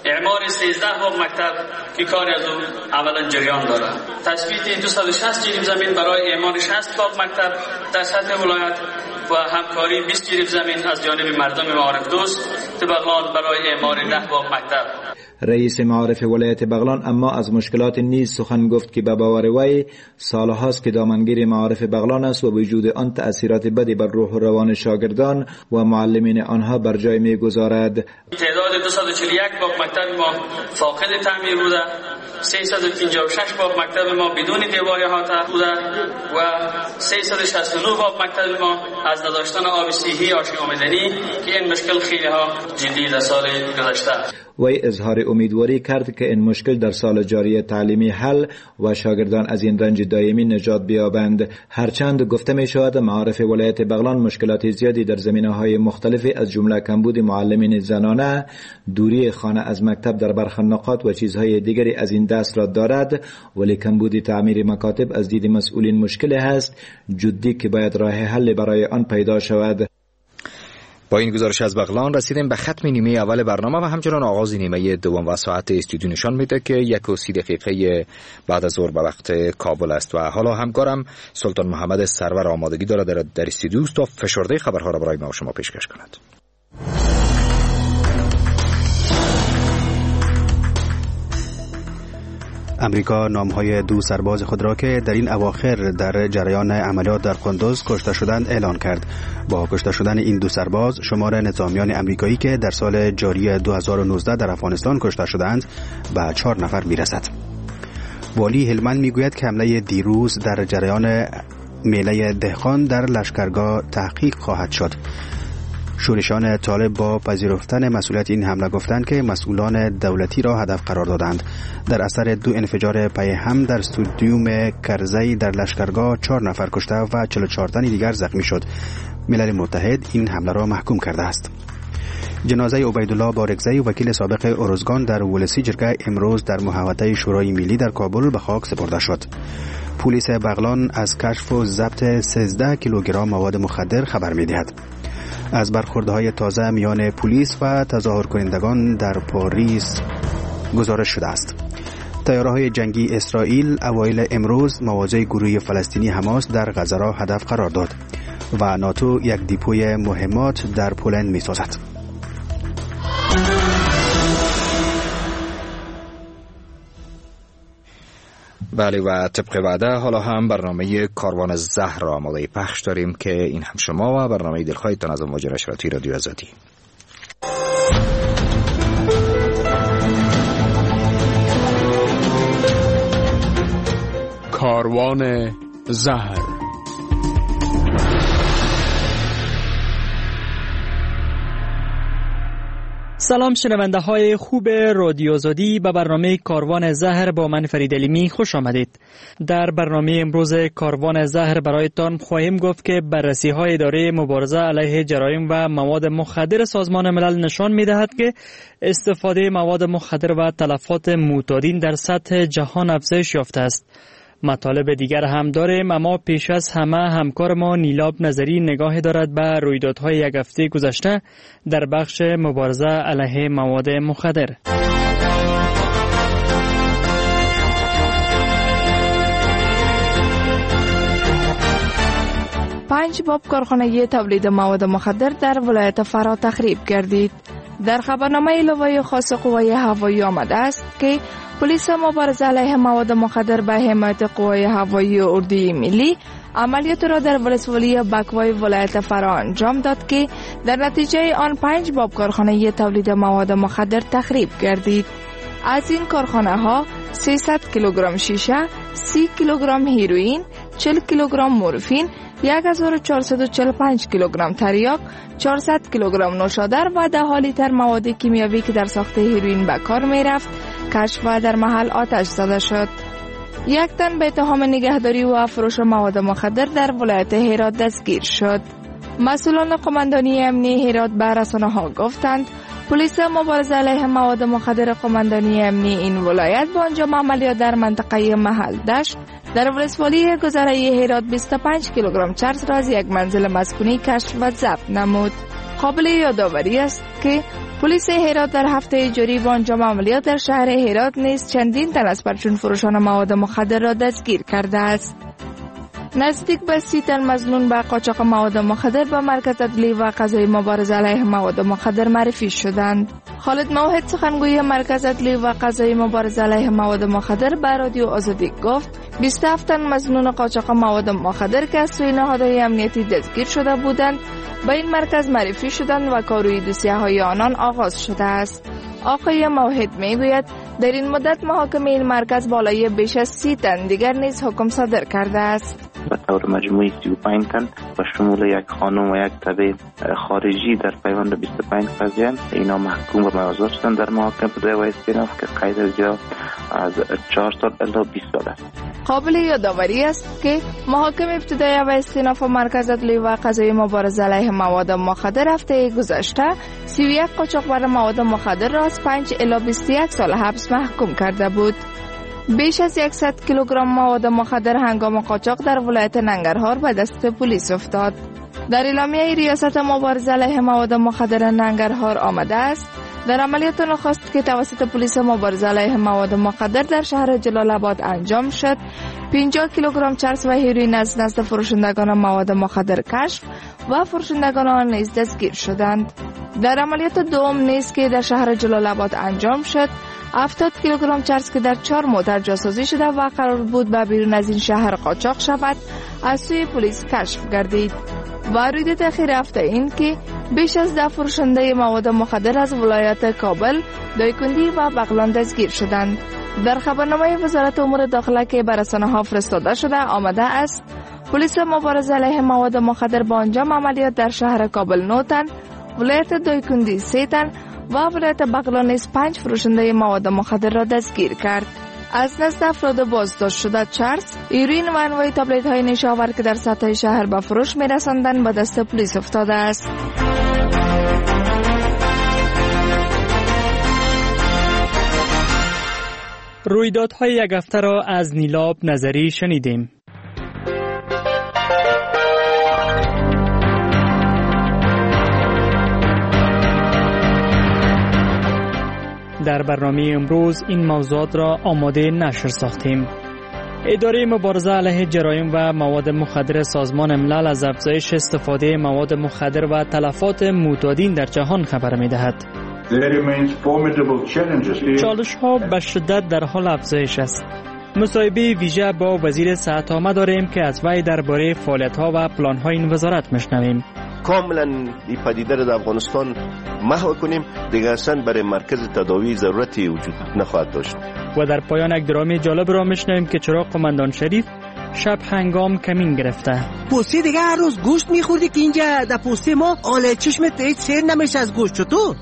اعمار 13 باغ مکتب که کاری از اون عملا جریان دارد. تثبیت 260 جریب زمین برای اعمار 60 باغ مکتب در سطح ولایت و همکاری 20 جریب زمین از جانب مردم معارف دوست بغلان برای اعمار 10 باغ مکتب. رئیس معارف ولایت بغلان اما از مشکلات نیز سخن گفت که به باور وی سالهاست که دامنگیر معارف بغلان است و وجود آن تأثیرات بدی بر روح و روان شاگردان و معلمین آنها بر جای می‌گذارد. تعداد 241 باغ مکتب ما فاقد تعمیر بوده، 356 باغ مکتب ما بدون دیوار احاطه بوده و 369 باغ مکتب ما از نداشتن آب صحی آشی آمدنی که این مشکل خیلی ها جدی در سال گذشته. وی اظهار امیدواری کرد که این مشکل در سال جاری تعلیمی حل و شاگردان از این رنج دائمی نجات بیابند. هرچند گفته می شود معارف ولایت بغلان مشکلات زیادی در زمینه‌های مختلفی از جمله کمبود معلمین زنانه، دوری خانه از مکتب در برخی نقاط و چیزهای دیگری از این دست را دارد، ولی کمبود تعمیر مکاتب از دید مسئولین مشکل است جدی که باید راه حل برای آن پیدا شود. با این گزارش از بغلان رسیدیم به ختم نیمه اول برنامه و همچنان آغاز نیمه دوم و ساعت استودیو نشان میده که 1:30 دقیقه بعد از ظهر به وقت کابل است و حالا همکارم سلطان محمد سرور آمادگی دارد در استودیو تا فشرده خبرها را برای ما و شما پیشکش کند. امریکا نامهای 2 سرباز خود را که در این اواخر در جریان عملیات در قندوز کشته شدند اعلان کرد. با کشته شدن این 2 سرباز شمار نظامیان امریکایی که در سال جاری 2019 در افغانستان کشته شدند به 4 نفر میرسد. والی هلمند میگوید که حمله دیروز در جریان میله دهقان در لشکرگاه تحقیق خواهد شد. شورشان طالب با پذیرفتن مسئولیت این حمله گفتند که مسئولان دولتی را هدف قرار دادند. در اثر 2 انفجار پی هم در استادیوم کرزی در لشکرگاه 4 نفر کشته و 44 تن دیگر زخمی شد. ملل متحد این حمله را محکوم کرده است. جنازه عبیدالله بارگزی وکیل سابق ارزگان در ولسی جرگه امروز در محوطه شورای ملی در کابل به خاک سپرده شد. پلیس بغلان از کشف و ضبط 13 کیلوگرم مواد مخدر خبر می‌دهد. از برخوردهای تازه میان پلیس و تظاهر کنندگان در پاریس گزارش شده است. طیاره‌های جنگی اسرائیل اوایل امروز مواضع گروه فلسطینی حماس در غزه را هدف قرار داد و ناتو یک دیپوی مهمات در پولند می‌سازد. بله و طبق وعده حالا هم برنامه کاروان زهر را آماده پخش داریم که این هم شما و برنامه دلخواهتان از امواج نشراتی رادیو آزادی. کاروان زهر. سلام شنونده های خوب رادیو آزادی، به برنامه کاروان زهر با من فرید علیمی خوش آمدید. در برنامه امروز کاروان زهر برایتان خواهیم گفت که بررسی های اداره مبارزه علیه جرایم و مواد مخدر سازمان ملل نشان می دهد که استفاده مواد مخدر و تلفات معتادین در سطح جهان افزایش یافته است. مطالب دیگر هم داریم، اما پیش از همه همکار ما نیلاب نظری نگاه دارد به رویدادهای یک هفته گذشته در بخش مبارزه علیه مواد مخدر. 5 باب کارخانه تولید مواد مخدر در ولایت فرا تخریب گردید. در خبرنامه لوای خاص قوای هوایی آمده است که پلیس مبارزه علیه مواد مخدر به حمایت قوای هوایی و اردوی ملی عملیات را در ولسوالی بکوای ولایت فرا انجام داد که در نتیجه آن 5 باب کارخانه تولید مواد مخدر تخریب گردید. از این کارخانه ها 300 کیلوگرم شیشه، 30 کیلوگرم هیروئین، 40 کیلوگرم مورفین، 1445 کیلوگرم تریاک، 400 کیلوگرم نوشادر و 10 لیتر مواد کیمیاوی که در ساخت هیروئین به کار می رفت کشف و در محل آتش زده شد. 1 تن به اتهام نگهداری و فروش مواد مخدر در ولایت هرات دستگیر شد. مسئولان قماندانی امنی هرات به رسانه‌ها گفتند پلیس مبارزه علیه مواد مخدر قماندانی امنی این ولایت با انجام عملیات در منطقه محل دشت در ولسوالی گذره هرات 25 کیلوگرم چرس را از یک منزل مسکونی کشف و ضبط نمود. قابل یادآوری است که پلیس هرات در هفته جاری با انجام عملیات در شهر هرات نیز چندین تن از پرچون فروشان مواد مخدر را دستگیر کرده است. نزدیک به 30 تن مظنون به قاچاق مواد مخدر به مرکز عدلی و قضایی مبارزه علیه مواد مخدر معرفی شدند. خالد موحد سخنگوی مرکز عدلی و قضایی مبارزه علیه مواد مخدر به رادیو آزادی گفت 27 تن مظنون قاچاق مواد مخدر که از سوی نهادهای امنیتی دستگیر شده بودند به این مرکز معرفی شدند و کار روی دوسیه‌های آنان آغاز شده است. آقای موحد میگوید در این مدت محاکم این مرکز بالای بیش از 30 تن دیگر نیز حکم صادر کرده است. به طور مجموعی 35 تن و شمول یک خانم و یک تبع خارجی در پیوند 25 قضیه اینا محکوم و مجازات شدند در محاکمه بدون و استئناف که قید اجرا از 4 سال الی 20 سال است. قابل یادآوری است که محاکم ابتدایی و استئناف مرکز عدلی و قضایی مبارزه علیه مواد مخدر هفته گذشته 31 قاچاقبر مواد مخدر را از 5 الی 21 سال حبس محکوم کرده بود. بیش از 100 کیلوگرم مواد مخدر هنگام قاچاق در ولایت ننگرهار به دست پلیس افتاد. در اعلامیه ریاست مبارزه علیه مواد مخدر ننگرهار آمده است در عملیات نخست که توسط پلیس مبارزه علیه مواد مخدر در شهر جلال آباد انجام شد 50 کیلوگرم چرس و هیروئین از نزد فروشندگان مواد مخدر کشف و فروشندگان آن نیز دستگیر شدند. در عملیات دوم نیز که در شهر جلال آباد انجام شد 70 کیلوگرم چرس که در 4 موتر جاسازی شده و قرار بود به بیرون از این شهر قاچاق شود از سوی پلیس کشف گردید. و رویداد اخیر هفته این که بیش از 10 فروشنده مواد مخدر از ولایت کابل، دایکندی و بغلان دستگیر شدند. در خبرنامه وزارت امور داخله که به رسانه‌ها فرستاده شده آمده است پلیس مبارزه علیه مواد مخدر با انجام عملیات در شهر کابل 9 تن، ولایت دایکندی 3 تن و ولایت بغلان نیز 5 فروشنده مواد مخدر را دستگیر کرد. از نزد افراد بازداشت شده چرس، هیروئین و انواع تابلت‌های نشاور که در سطح شهر به فروش می‌رساندند به دست پلیس افتاده است. رویدادهای یک هفته را از نیلاب نظری شنیدیم. در برنامه امروز این موضوعات را آماده نشر ساختیم. اداره مبارزه علیه جرایم و مواد مخدر سازمان ملل از افزایش استفاده مواد مخدر و تلفات معتادین در جهان خبر می‌دهد. چالش‌ها به شدت در حال افزایش است. مصاحبه ویژه با وزیر صحت عامه داریم که از وی درباره فعالیت‌ها و پلان‌های این وزارت می‌شنویم. کاملا این پدیده را در افغانستان محو کنیم، دیگر اصلا برای مرکز تداوی ضرورتی وجود نخواهد داشت. و در پایان یک درامی جالب را میشنویم که چرا قماندان شریف شب هنگام کمین گرفته. پوسته دیگه هر روز گوشت میخوردی که اینجا در پوسته ما آله چشمت هیچ سیر نمیشه از گوشت. چطور؟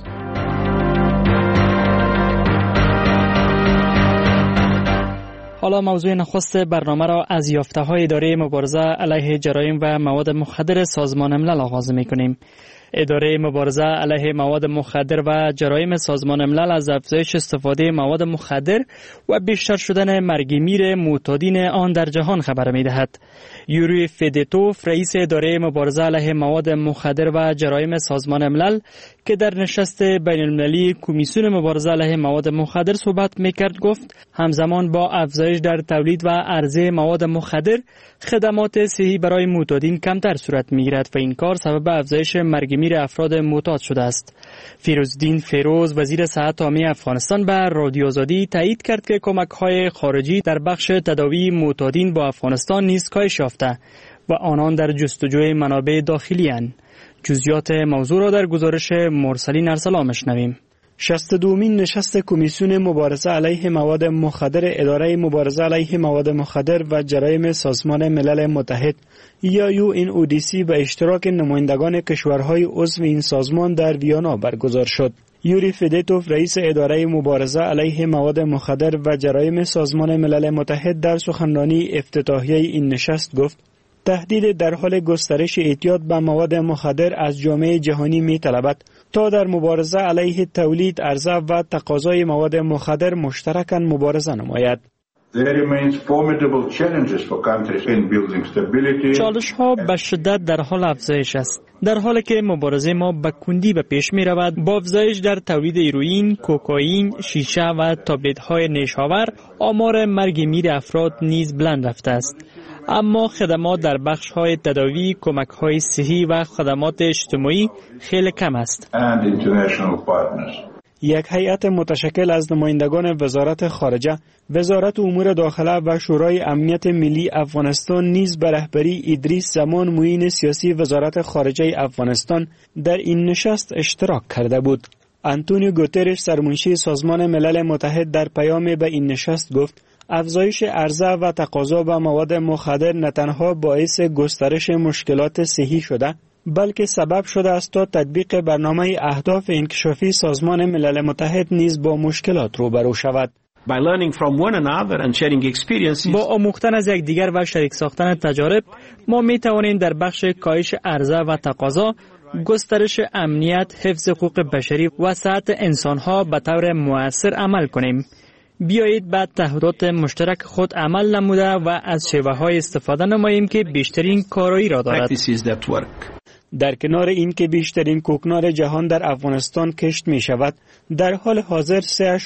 حالا موضوع نخست برنامه را از یافته‌های اداره مبارزه علیه جرایم و مواد مخدر سازمان ملل آغاز می‌کنیم. اداره مبارزه علیه مواد مخدر و جرایم سازمان ملل از افزایش استفاده مواد مخدر و بیشتر شدن مرگ میر معتادین آن در جهان خبر می‌دهد. یوری فدیتوف رئیس اداره مبارزه علیه مواد مخدر و جرایم سازمان ملل که در نشست بین‌المللی کمیسیون مبارزه علیه مواد مخدر صحبت می‌کرد گفت همزمان با افزایش در تولید و عرضه مواد مخدر خدمات صحی برای معتادین کمتر صورت می‌گیرد و این کار سبب افزایش مرگ میر افراد معتاد شده است. فیروزالدین فیروز وزیر صحت عامه افغانستان به رادیو آزادی تایید کرد که کمک‌های خارجی در بخش تداوی معتادین با افغانستان نیز کاهش یافته و آنان در جستجوی منابع داخلی اند. جزئیات موضوع را در گزارش مرسلین ارسلا میشنویم. 62مین نشست کمیسیون مبارزه علیه مواد مخدر اداره مبارزه علیه مواد مخدر و جرایم سازمان ملل متحد یا UNODC به اشتراک نمایندگان کشورهای عضو این سازمان در ویانا برگزار شد. یوری فدیتوف رئیس اداره مبارزه علیه مواد مخدر و جرایم سازمان ملل متحد در سخنرانی افتتاحیه این نشست گفت تهدید در حال گسترش اعتیاد به مواد مخدر از جامعه جهانی می‌طلبد تا در مبارزه علیه تولید، عرضه و تقاضای مواد مخدر مشترکاً مبارزه نماید. چالش ها به شدت در حال افزایش است. در حالی که مبارزه ما به کندی به پیش می رود، با افزایش در تولید هیروئین، کوکائین، شیشه و تابلت‌های نیش‌آور، آمار مرگ میر افراد نیز بلند رفته است. اما خدمات در بخش‌های تداوی، کمک‌های صحی و خدمات اجتماعی خیلی کم است. یک هیئت متشکل از نمایندگان وزارت خارجه، وزارت امور داخله و شورای امنیت ملی افغانستان نیز به رهبری ادریس زمان معین سیاسی وزارت خارجه افغانستان در این نشست اشتراک کرده بود. آنتونیو گوترش سرمنشی سازمان ملل متحد در پیام به این نشست گفت افزایش عرضه و تقاضا به مواد مخدر نه تنها باعث گسترش مشکلات صحی شده، بلکه سبب شده است تا تطبیق برنامه اهداف انکشافی سازمان ملل متحد نیز با مشکلات روبرو شود. با آموختن از یکدیگر و شریک ساختن تجارب، ما می توانیم در بخش کاهش عرضه و تقاضا، گسترش امنیت، حفظ حقوق بشری و صحت انسانها به طور مؤثر عمل کنیم. بیایید به تعهدات مشترک خود عمل نموده و از شیوه‌های استفاده نماییم که بیشترین کارایی را دارد. در کنار این که بیشترین کوکنار جهان در افغانستان کشت می شود، در حال حاضر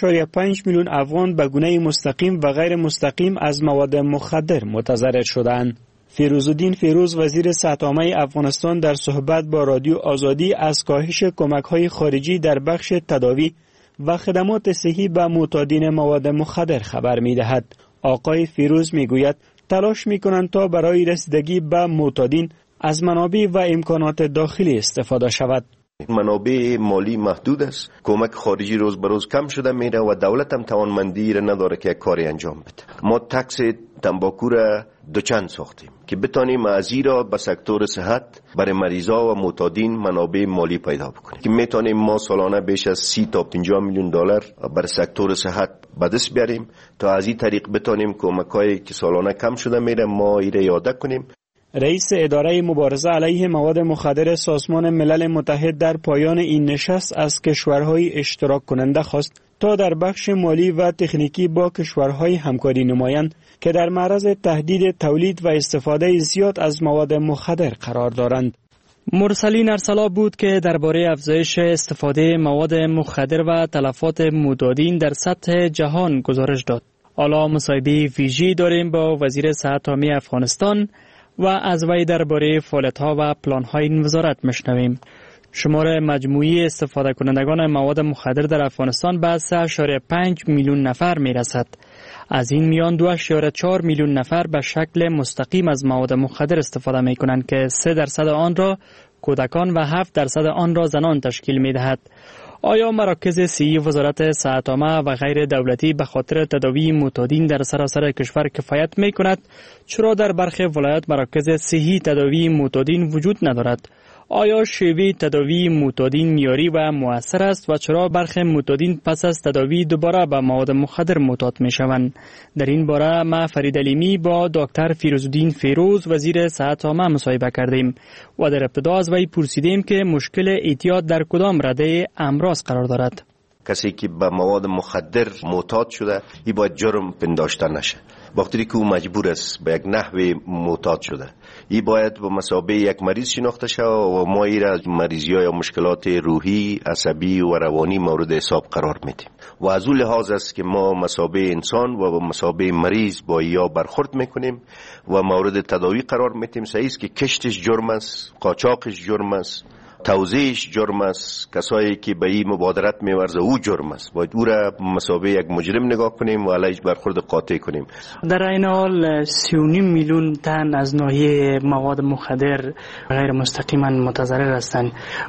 3.5 میلیون افغان به گونه مستقیم و غیر مستقیم از مواد مخدر متضرر شدند. فیروزالدین فیروز وزیر صحت عامه افغانستان در صحبت با رادیو آزادی از کاهش کمک‌های خارجی در بخش تداوی و خدمات صحی به معتادین مواد مخدر خبر می‌دهد. آقای فیروز می‌گوید تلاش می‌کنند تا برای رسیدگی به معتادین از منابع و امکانات داخلی استفاده شود. منابع مالی محدود است، کمک خارجی روز به روز کم شده میره و دولت هم توانمندی را نداره که کاری انجام بده. ما تکس تنباکو را دوچند ساختیم که بتانیم از این را به سکتور صحت برای مریضا و معتادین منابع مالی پیدا بکنیم که میتونیم ما سالانه بیش از 30 تا 50 میلیون دلار برای سکتور صحت به دست بیاریم تا از این طریق بتانیم کمک‌هایی که سالانه کم شده میره ما این را یاد کنیم. رئیس اداره مبارزه علیه مواد مخدر سازمان ملل متحد در پایان این نشست از کشورهای اشتراک کننده خواست تا در بخش مالی و تکنیکی با کشورهای همکاری نمایند که در معرض تهدید تولید و استفاده زیاد از مواد مخدر قرار دارند. مرسلین ارسلا بود که درباره افزایش استفاده مواد مخدر و تلفات معتادین در سطح جهان گزارش داد. حالا مصاحبه ویژه‌ای داریم با وزیر صحت عامه افغانستان و از وی درباره فعالیت‌ها و پلان‌های این وزارت میشنویم. شمار مجموعی استفاده کنندگان مواد مخدر در افغانستان به 3.5 میلیون نفر میرسد. از این میان 2.4 میلیون نفر به شکل مستقیم از مواد مخدر استفاده میکنند که 3% آن را کودکان و 7% آن را زنان تشکیل میدهد. آیا مراکز صحی وزارت صحت عامه و غیر دولتی به خاطر تداوی معتادین در سراسر کشور کفایت می کند؟ چرا در برخی ولایات مراکز صحی تداوی معتادین وجود ندارد؟ آیا شیوه تداوی معتادین معیاری و مؤثر است و چرا برخی معتادین پس از تداوی دوباره به مواد مخدر معتاد می شوند؟ در این باره ما فرید علیمی با دکتر فیروزالدین فیروز وزیر صحت عامه مصاحبه کردیم و در ابتدا از وی پرسیدیم که مشکل اعتیاد در کدام رده امراض قرار دارد. کسی که به مواد مخدر معتاد شده این باید جرم پنداشته نشه. وقتی که او مجبور است به یک نحوی معتاد شده این باید به مثابه یک مریض شناخته شود و ما این را مریضی یا مشکلات روحی، عصبی و روانی مورد حساب قرار میدیم و از اون لحاظ است که ما مثابه انسان و به مثابه مریض با یا برخورد میکنیم و مورد تداوی قرار میدیم. صحیح است که کشتش جرم است، قاچاقش جرم است، توزیعش جرم است، کسایی که به این مبادرت میورزه او جرم است. باید او را مثابه یک مجرم نگاه کنیم و علیش برخورد قاطع کنیم. در این حال 3.5 میلیون تن از ناحیه مواد مخدر غیر مستقیما متضرر هستند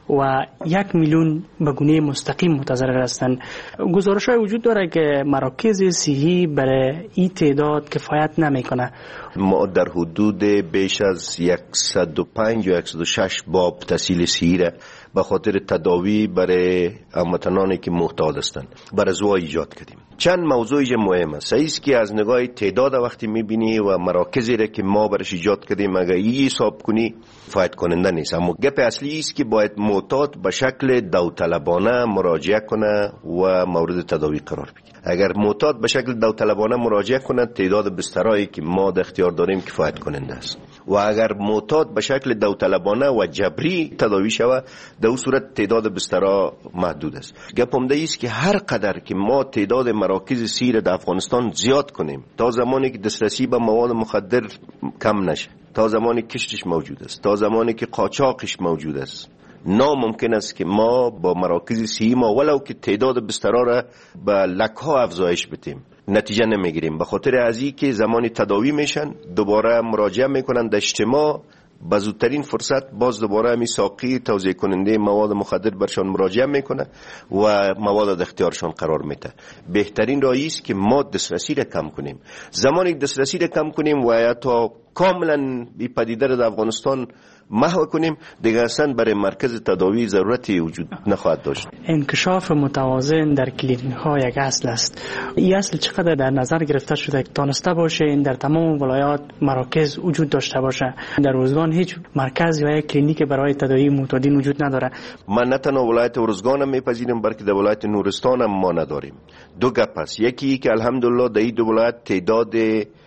و 1 میلیون به گونه مستقیم متضرر هستند. گزارش‌های وجود داره که مراکز صحی برای این تعداد کفایت نمیکنه. ما در حدود بیش از 105 یا 106 باب تحصیل صحی به خاطر تداوی برای هموطنانی که محتاج هستند برای زوا ایجاد کردیم. چند موضوعی مهم است. است که از نگاه تعداد وقتی میبینی و مراکزی را که ما برش ایجاد کردیم اگر این حساب کنی فایده کننده نیست، اما گپ اصلی است که باید معتاد به شکل داوطلبانه مراجعه کنه و مورد تداوی قرار بگیره. اگر معتاد به شکل داوطلبانه مراجعه کنه تعداد بسترایی که ما در اختیار داریم کفایت کننده است، و اگر معتاد به شکل داوطلبانه و جبری تداوی شود در اون صورت تعداد بسترها محدود است. گپ عمده است که هر قدر که ما تعداد مراکز سیر در افغانستان زیاد کنیم تا زمانی که دسترسی به مواد مخدر کم نشه، تا زمانی کشتش موجود است، تا زمانی که قاچاقش موجود است، ناممکن است که ما با مراکز صحی ما ولو که تعداد بسترها را به لک‌ها افزایش بدیم نتیجه نمیگیریم. به خاطر ازی که زمانی تداوی میشن دوباره مراجعه میکنن در اجتماع، با زودترین فرصت باز دوباره همی ساقی توزیع کننده مواد مخدر برشان مراجعه میکنه و مواد در اختیارشان قرار میده. بهترین راهی است که ما دسترسی را کم کنیم. زمانی دسترسی را کم کنیم و یا تا کاملا بی پدیده در افغانستان محو کنیم دیگه اصلا برای مرکز تداوی ضرورتی وجود نخواهد داشت. انکشاف متوازن در کلینیک ها یک اصل است. این اصل چقدر در نظر گرفته شده که تانسته باشه این در تمام ولایات مراکز وجود داشته باشه؟ در روزگان هیچ مرکز یا یک کلینیک برای تداوی معتادین وجود نداره. من نه تنها ولایت روزگان هم میپذیرم بلکه در ولایت نورستان هم ما نداریم. دو گپ است. یکی که الحمدلله در این دو ولایت تعداد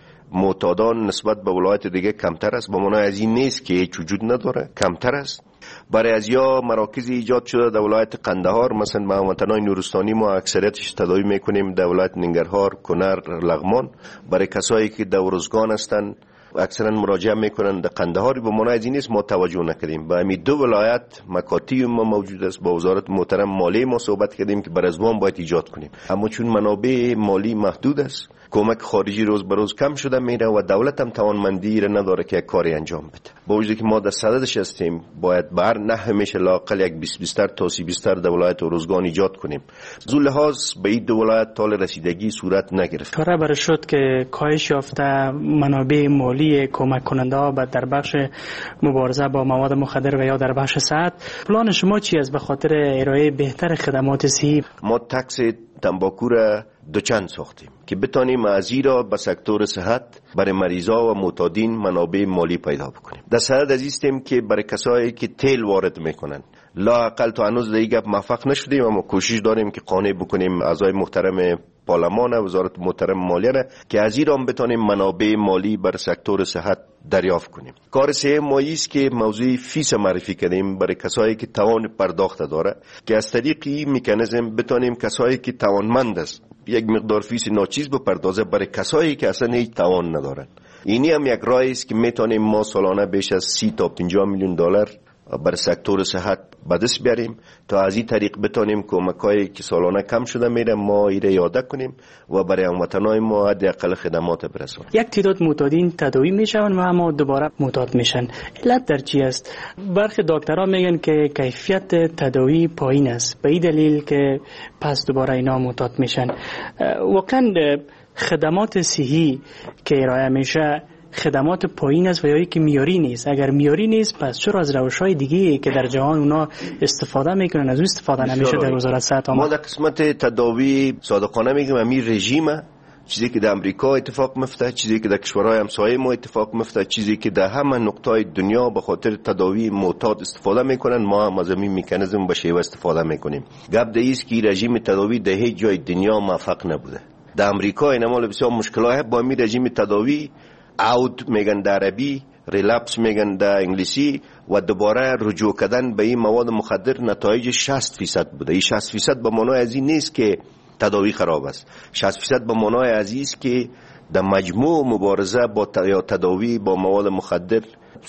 معتادان نسبت به ولایت دیگه کمتر است، به معنای از این نیست که هیچ وجود نداره، کمتر است. برای از یا مراکز ایجاد شده در ولایت قندهار، مثلا ما هموطنان نورستانی ما اکثریتش تداوی میکنیم در ولایت ننگرهار، کنر، لغمان. برای کسایی که در روزگان هستن اکثرا مراجعه میکنن در قندهار، به معنای از این نیست ما توجه نکردیم. با همین دو ولایت مکاتیب ما موجود است، با وزارت محترم مالی ما صحبت کردیم که برای ازوان باید ایجاد کنیم، اما چون منابع مالی محدود است، کمک خارجی روز به روز کم شده میره و دولت هم توانمندی را نداره که کاری انجام بده. با وجودی که ما در صددش هستیم باید بر نه میشه لاقل یک 20 بیستر تا 30 بیستر در ولایت روزگان ایجاد کنیم. از اون لحاظ به این دو ولایت تال رسیدگی صورت نگرفت. کاره برای شد که کاهش یافته منابع مالی کمک کننده ها در بخش مبارزه با مواد مخدر و یا در بخش صحت. پلان شما چی است به خاطر ارائه بهتر خدمات صحی؟ ما تکس تنباکو را دوچند ساختیم که بتانیم از این را به سکتور صحت برای مریضا و معتادین منابع مالی پیدا بکنیم. در صدد عزیزیم که برای کسایی که تیل وارد میکنن لااقل تا هنوز در این گپ موفق نشدیم، اما کوشش داریم که قانع بکنیم اعضای محترم پارلمان و وزارت محترم مالیه را که از این را بتانیم منابع مالی بر سکتور صحت دریافت کنیم. کار سوم ما است که موضوع فیس معرفی کنیم برای کسایی که توان پرداخت داره که از طریق این مکانیزم بتانیم کسایی که توانمند است یک مقدار فیس ناچیز بپردازه برای کسایی که اصلا هیچ توان ندارن. اینی هم یک راهی است که میتونیم ما سالانه بیش از 30 تا 50 میلیون دلار برای سکتور صحت به دست بیاریم تا از این طریق بتونیم کمکایی که سالانه کم شده میره ما ایره یاده کنیم و برای هموطنان ما حداقل خدمات برسونیم. یک تعداد معتادین تداوی میشن و اما دوباره معتاد میشن. علت در چی است؟ برخی دکترها میگن که کیفیت تداوی پایین است، به این دلیل که پس دوباره اینا معتاد میشن. واقعا خدمات صحی که ارائه میشه خدمات پایین است و یا که میاری نیست؟ اگر میاری نیست پس چرا از روش‌های دیگه که در جهان اونا استفاده میکنن از اون استفاده نمیشه در وزارت صحت؟ ما در قسمت تداوی صادقانه میگم همین رژیم چیزی که در امریکا اتفاق میفته، چیزی که در کشورهای همسایه ما اتفاق میفته، چیزی که در همه نقطه‌های دنیا به خاطر تداوی معتاد استفاده میکنن، ما هم از این مکانیزم به شیوه استفاده میکنیم. گپ ده است که رژیم تداوی در هیچ جای دنیا موفق نبوده. در امریکا اینما بسیار مشکلات با این رژیم تداوی عود میگن در عربی، ریلپس میگن در انگلیسی و دوباره رجوع کردن به این مواد مخدر نتایج 60% بوده. این 60% به معنای از این نیست که تداوی خراب است، 60% به معنای از این است که در مجموع مبارزه با تداوی با مواد مخدر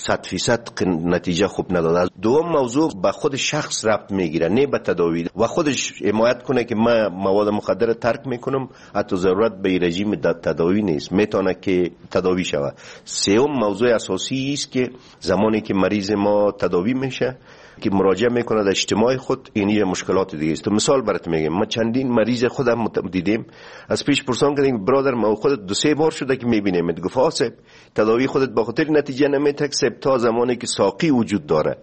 100% نتیجه خوب نداده. دوم موضوع به خود شخص ربط میگیره، نه به تداوی، و خودش حمایت کنه که من مواد مخدر ترک میکنم، حتی ضرورت به رژیم تداوی نیست، میتونه که تداوی شود. سوم موضوع اساسی است که زمانی که مریض ما تداوی میشه که مراجعه میکنه در اجتماع خود، اینی مشکلات دیگه است. مثال برات میگم، ما چندین مریض خودم دیدیم، از پیش پرسان کردیم برادر ما خودت 2-3 بار شده که میبینیم، گفت آسب تداوی خودت با خاطر نتیجه نمیده تا زمانی که ساقی وجود داره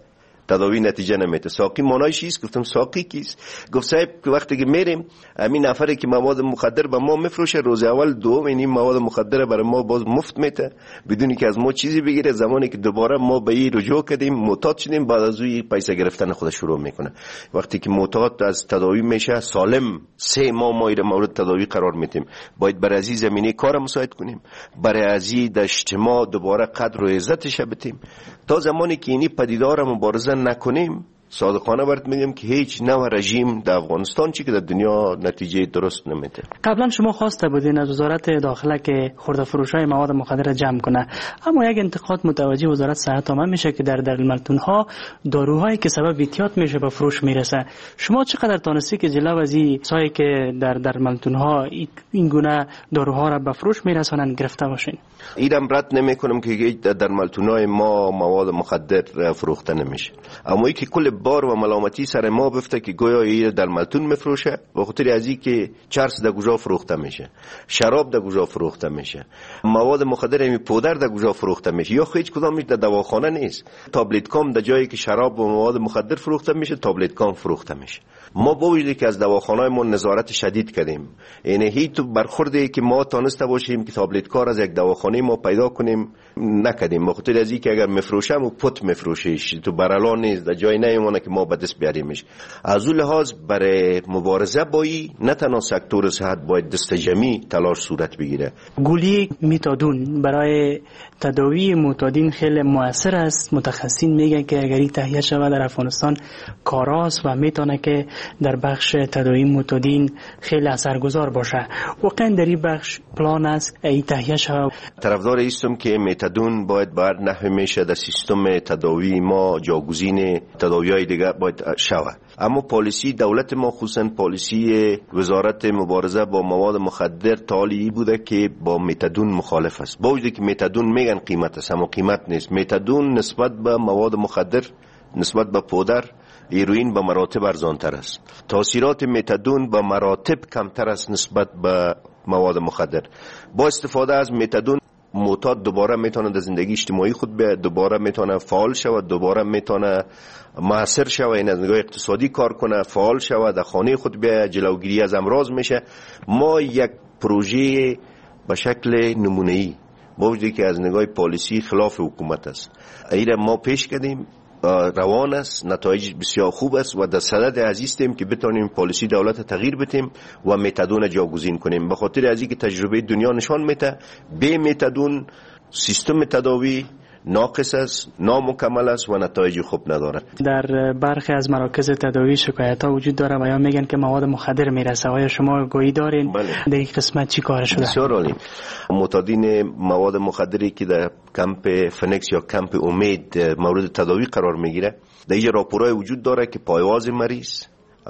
تداوی نتیجه نمیده. ساقی مانایش چیست؟ گفتم ساقی کیست؟ گفت صاحب که وقتی که میریم همین نفری که مواد مخدر به ما میفروشه روز اول دوم این مواد مخدر برای ما باز مفت میده بدونی که از ما چیزی بگیره. زمانی که دوباره ما به این رجوع کردیم معتاد شدیم بعد از اون پیسه گرفتن خودش شروع میکنه. وقتی که معتاد از تداوی میشه سالم 3 ماه ما این مورد تداوی قرار میدیم. باید برای از این زمینه کار مساعد کنیم، برای از این در اجتماع دوباره قدر و عزتش بدیم. تا زمانی که اینی پدیدار مبارزه نکنیم صادقانه برات میگم که هیچ نوع رژیم در افغانستان چی که در دنیا نتیجه درست نمیده. قبلا شما خواسته بودین از وزارت داخله که خرده فروشای مواد مخدر جمع کنه، اما یک انتقاد متوجه وزارت صحت آمد میشه که در ملتون ها داروهایی که سبب اعتیاد میشه به فروش میرسه. شما چقدر تونستی که جلو از این سایی که در ملتون ها این گونه داروها را به فروش میرسونن گرفته باشین؟ اینم رد نمیکنم که در ملتون های ما مواد مخدر فروخته نمیشه، اما ای که کل بار و ملامتی سر ما بفته که گویا این در ملتون میفروشه به خاطر از این که چرس در کجا فروخته میشه، شراب در کجا فروخته میشه، مواد مخدر همین پودر در کجا فروخته میشه، یا هیچ کدامش در دواخانه نیست. تابلت کام در جایی که شراب و مواد مخدر فروخته میشه تابلت کام فروخته میشه. ما با وجودی که از دواخانه ما نظارت شدید کردیم، یعنی هیچ برخوردی که ما تانسته باشیم که تابلت کار از یک دواخانه ما پیدا کنیم نکردیم، به خاطر از این که اگر میفروشم و پت میفروشیش تو برالا نیست در جای نمیمونه که ما به دست بیاریمش. از اون لحاظ برای مبارزه با این نه تنها سکتور صحت باید دست جمعی تلاش صورت بگیره. گولی متادون برای تداوی معتادین خیلی موثر است. متخصصین میگن که اگر این تهیه شود در افغانستان کاراست و میتونه که در بخش تداوی معتادین خیلی اثرگذار باشه. واقعا در این بخش پلان است این تهیه شود؟ طرفدار هستم که متادون باید بر نحو میشه در سیستم تداوی ما جاگزین تداوی‌های دیگه باید شود. اما پالیسی دولت ما خصوصا پالیسی وزارت مبارزه با مواد مخدر تالی بوده که با متادون مخالف است. با وجودی که متادون میگن قیمت است اما قیمت نیست. متادون نسبت به مواد مخدر، نسبت به پودر، هیروئین به مراتب ارزانتر است. تاثیرات متادون به مراتب کمتر است نسبت به مواد مخدر. با استفاده از متادون معتاد دوباره میتونه در زندگی اجتماعی خود بیاید، دوباره میتونه فعال شود، دوباره میتونه موثر شود، این از نگاه اقتصادی کار کنه، فعال شود، در خانه خود بیاید، جلوگیری از امراض میشه. ما یک پروژه به شکل نمونه‌ای با وجودی که از نگاه پالیسی خلاف حکومت است ایره ما پیش کردیم، روان است، نتایج بسیار خوب است و در صدد عزیزیم که بتونیم پالیسی دولت تغییر بدیم و متادون جاگزین کنیم. به خاطر از اینکه تجربه دنیا نشان میده به متادون سیستم تداوی ناقص است، نامکمل است و نتایج خوب ندارد. در برخی از مراکز تداوی شکایت ها وجود داره و یا میگن که مواد مخدر میرسه. آیا شما گویی دارین در این قسمت چی کار شده؟ بسیار عالی. معتادین مواد مخدری که در کمپ فنکس یا کمپ امید مورد تداوی قرار میگیره در اینجا راپورای وجود داره که پایواز مریض،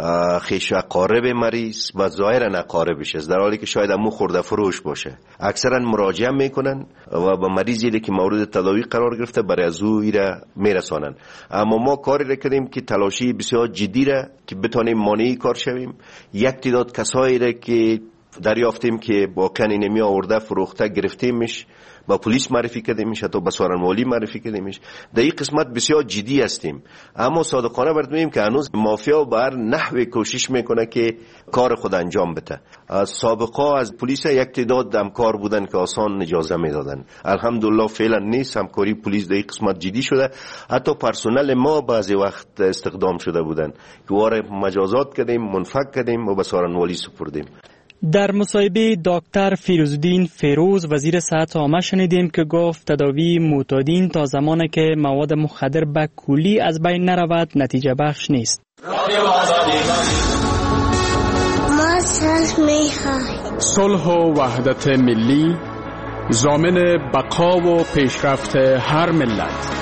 خیش اقارب مریض و ظاهرا اقاربش است، در حالی که شاید امو خورده فروش باشه، اکثرا مراجعه میکنن و با مریضی که مورد تداوی قرار گرفته برای از او ایره میرسانن. اما ما کاری را کردیم که تلاشی بسیار جدی را که بتانیم مانعی کار شویم. یک تعداد کسایی را که دریافتیم که با کنینمی آورده فروخته گرفتیمش با پلیس معرفی کردیمش، حتی با سوارنوالی معرفی کردیمش. در این قسمت بسیار جدی هستیم، اما صادقانه برمی‌گوییم که هنوز مافیا بر نحوی کوشش میکنه که کار خود انجام بده. از سابقه از پلیس یک تعداد همکار بودن که آسان اجازه میدادن، الحمدلله فعلا نیست. همکاری پلیس در این قسمت جدی شده، حتی پرسنل ما بعضی وقت استخدام شده بودن که واره مجازات کردیم، منفک کردیم و به سوارنوالی سپردیم. در مصاحبه دکتر فیروزالدین فیروز وزیر صحت عامه شنیدیم که گفت تداوی معتادین تا زمانی که مواد مخدر به کلی از بین نرود نتیجه بخش نیست. ما صلح می‌خواهیم. صلح و وحدت ملی ضامن بقا و پیشرفت هر ملت.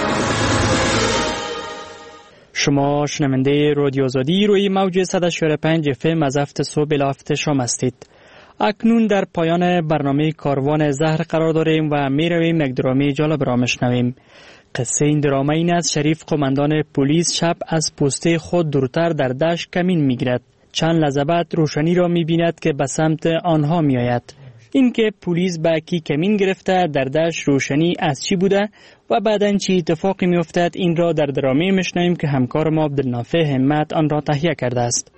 شما شنونده رادیو آزادی روی موج 104.5 FM از هفت صبح الی هفت شام هستید. اکنون در پایان برنامه کاروان زهر قرار داریم و می رویم یک درامه جالب را میشنویم. قصه این درامه این است: شریف قماندان پلیس شب از پسته خود دورتر در دشت کمین می گیرد. چند لحظه بعد روشنی را می بیند که به سمت آنها می آید. اینکه پلیس به کی کمین گرفته، در دشت روشنی از چی بوده و بعداً چی اتفاقی میافتد، این را در درامه میشنویم که همکار ما عبدالنافع همت آن را تهیه کرده است.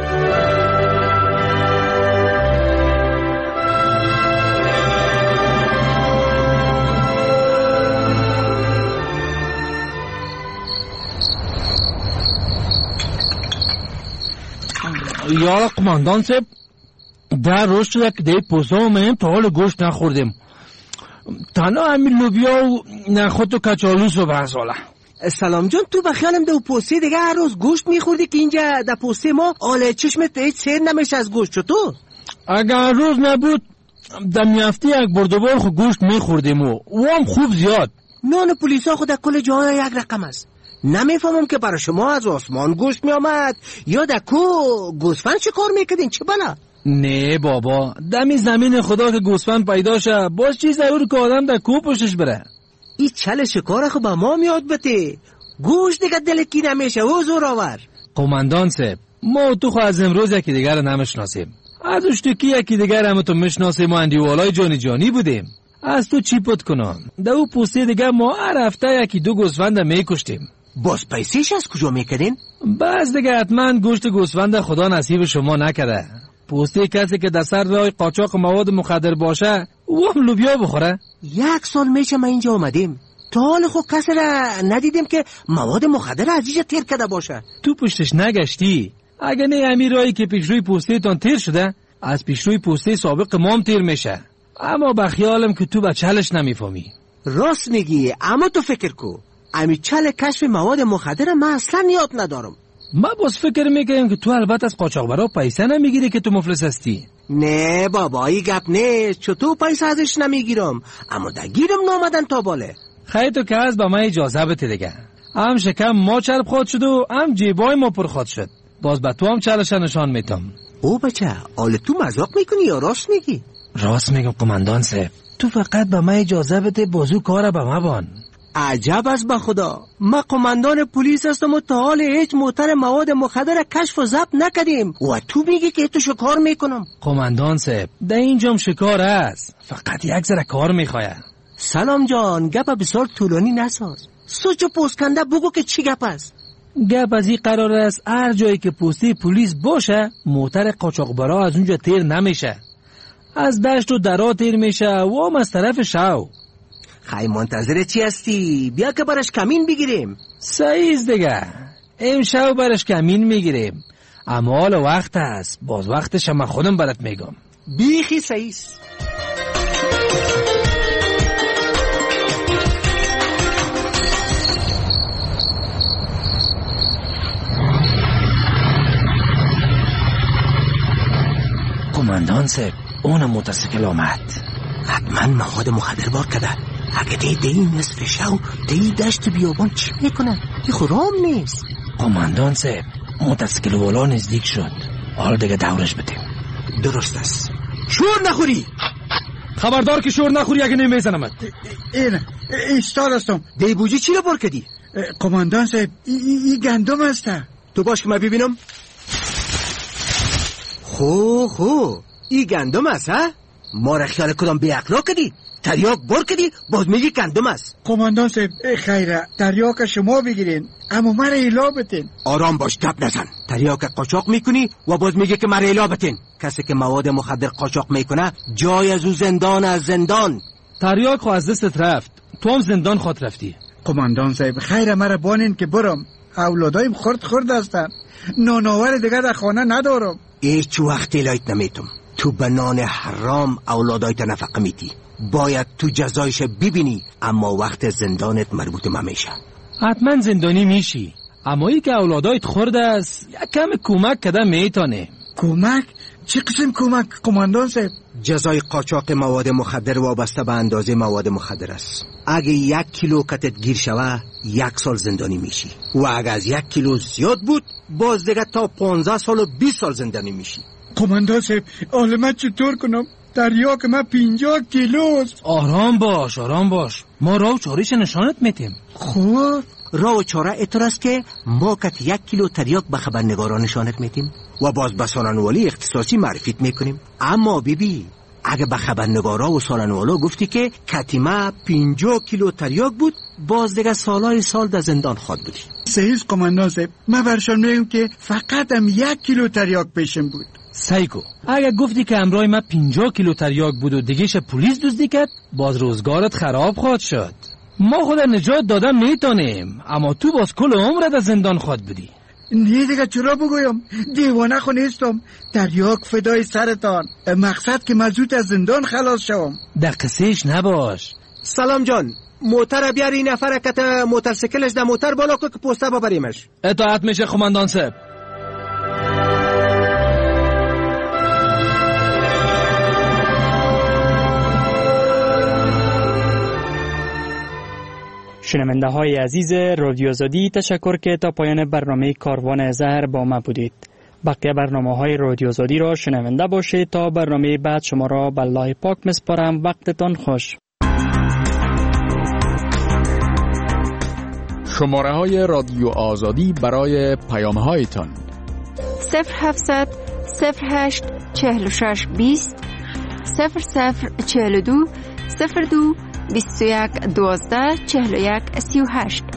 یا قماندان صاحب، در روز شده که دی پوزا اومدیم تا حال گوشت نخوردیم. تنها همین لوبیا و نخود و کچالوس و بحث حالا. سلام جان، تو بخیالم دو پوسته دیگه هر روز گوشت میخوردی که اینجا در پوسته ما آله چشمت هیچ سیر نمیشه از گوشت. چطور؟ اگر هر روز نبود در میافتی یک بردوبار خود گوشت میخوردیم و هم خوب زیاد. نان پلیسا خود در کل جاهای یک رقم است. نمیفهمم که برای شما از آسمان گوشت میامد یا در کو گوسفند شکار میکردین، چه بلا؟ نه بابا، دمی زمین خدا که گوسفند پیدا شه باز چی ضرور که آدم در کو پشتش بره. این چل شکار خو با ما میاد بته، گوشت دیگه دل کی نمیشه و زور آور. قماندان صاحب، ما تو خو از امروز یکی دیگر نمیشناسیم، از اشتکی یکی دیگر هم تو میشناسیم و اندیوالای جانی جانی بودیم. از تو چی پت کنم، در او پوسته دیگه ما هر هفته یکی دو گوسفند میکشتیم. باز پیسیش از کجا میکردین؟ باز دیگه حتما گوشت گوسفند خدا نصیب شما نکرده. پوسته کسی که در سر راه قاچاق مواد مخدر باشه او هم لوبیا بخوره. 1 سال میشه ما اینجا آمدیم، تا حال خود کسی را ندیدیم که مواد مخدر از اینجا تیر کرده باشه. تو پشتش نگشتی؟ اگه نه همین راهی که پیش روی پوسته تان تیر شده، از پیش روی پوسته سابق مام تیر میشه. اما بخیالم که تو بچه‌لش نمیفهمی. راست میگی، اما تو فکر کو امی چل کشف مواد مخدر من اصلا یاد ندارم. ما باز فکر میکنیم که تو البته از قاچاقبرا پیسه نمیگیری که تو مفلس هستی. نه بابا، ای گپ نه، چطور پیسه ازش نمیگیرم، اما دگیرم نامدن تا باله. خیلی تو که از با ما اجازه بده دیگه. هم شکم ما چرب خود شد و هم جیبای ما پر خود شد. باز با تو هم چلش نشان میتم. او بچه، حال تو مذاق میکنی یا راست میگی؟ راست میگم قماندان صاحب، تو فقط با ما اجازه بده بازو کار با ما بان. عجب است با خدا، ما قماندان پلیس هستم و تا حال هیچ موتر مواد مخدر کشف و ضبط نکردیم و تو میگی که تو شکار میکنم. قماندان صاحب، در اینجام شکار است، فقط یک ذره کار میخواه. سلام جان، گپ بسیار طولانی نساز، سوچ و پوسکنده بگو که چی گپ است. گپ از این قرار است هر جایی که پوسته پلیس باشه موتر قاچاقبرا از اونجا تیر نمیشه، از دشت و درا تیر میشه و هم از طرف شو. خیلی منتظر چی هستی؟ بیا که برش کمین بگیریم. سعیز دیگه، امشب برش کمین میگیریم، اما حال وقت هست، باز وقتش هم خودم برات میگم. بیخی سعیز. قماندان صاحب، اون موتورسیکل آمد. حتما مواد مخدر بار کرده. اگه دی نصف شو دی دشت بیابان چی میکنن؟ یه خورام نیست. قماندان صاحب، موتورسیکل والا نزدیک شد، حالا دیگه دورش بدیم. درست است، شور نخوری. خبردار که شور نخوری اگه نمیزنمت. این ایستاد هستم. دی بوجی چی رو بار کردی؟ قماندان صاحب، این گندم هسته. تو باش که من ببینم. خو این گندم است ها؟ ما را خیال کدام بی اقلا کردی؟ تریاک بار کردی باز میگی گندم است. قماندان صاحب، خیره تریاک شما بگیرین اما مرا ایلا بتین. آرام باش، گپ نزن. تریاک قاچاق میکنی و باز میگی که مرا ایلا بتین. کسی که مواد مخدر قاچاق میکنه جای از او زندان از زندان. تریاک خو از دستت رفت، تو هم زندان خود رفتی. قماندان صاحب، خیره مرا بانین که برم، اولادایم خرد هستن، نانآور دیگه در خانه ندارم. هیچ وقت ایلایت نمیتم. تو به نان حرام اولادایت نفقه میتی، باید تو جزایش ببینی، اما وقت زندانت مربوط میشه. حتما زندانی میشی، اما ای که اولادایت خورده است یک کم کمک کده میتانه. کمک؟ چی قسم کمک قماندان صاحب؟ جزای قاچاق مواد مخدر وابسته به اندازه مواد مخدر است. اگه 1 کیلو کتت گیر شوه 1 سال زندانی میشی و اگه از 1 کیلو زیاد بود باز دیگه تا 15 سال و 20 سال زندانی میشی. قماندان صاحب، حالا چطور کنم؟ تریاک من 50 کیلوست. آرام باش، ما راه و چارهش نشانت میتیم. خوب، راه و چاره اتر است که ما کت 1 کیلو تریاک به خبرنگاران نشانت میتیم و باز به ساننوالی اختصاصی معرفیت میکنیم. اما بیبی اگه به خبرنگارا و سالنوالا گفتی که کتیمه 50 کیلو تریاک بود، باز دیگه سالهای سال در زندان خواد بودی. صحیح قماندان صاحب، من برشان میگم که فقط هم 1 کیلو تریاک پیشم بود. سایکو، اگه گفتی که امرای من 50 کیلو تریاک بود و دیگهش پلیس دزدی کرد، باز روزگارت خراب خواهد شد. ما خود نجات دادن میتونیم، اما تو باز کل عمرت در زندان خواد بودی. نه دیگه چرا بگویم؟ دیوانه خو نیستم. تریاک فدای سرتان. مقصد که مزود از زندان خلاص شوم. دقیقش نباش. سلام جان، موتر بیاری این نفر کت موترسیکلش در موتر بالا که پوسته ببریمش. اطاعت میشه قماندان صاحب. شنونده های عزیز رادیو آزادی، تشکر که تا پایان برنامه کاروان زهر با ما بودید. بقیه برنامه های رادیو آزادی را شنونده باشید. تا برنامه بعد شما را به الله پاک میسپارم. وقتتان خوش. شماره های رادیو آزادی برای پیام هایتان 0700 08 46 20 0042 02 21 12 41 38.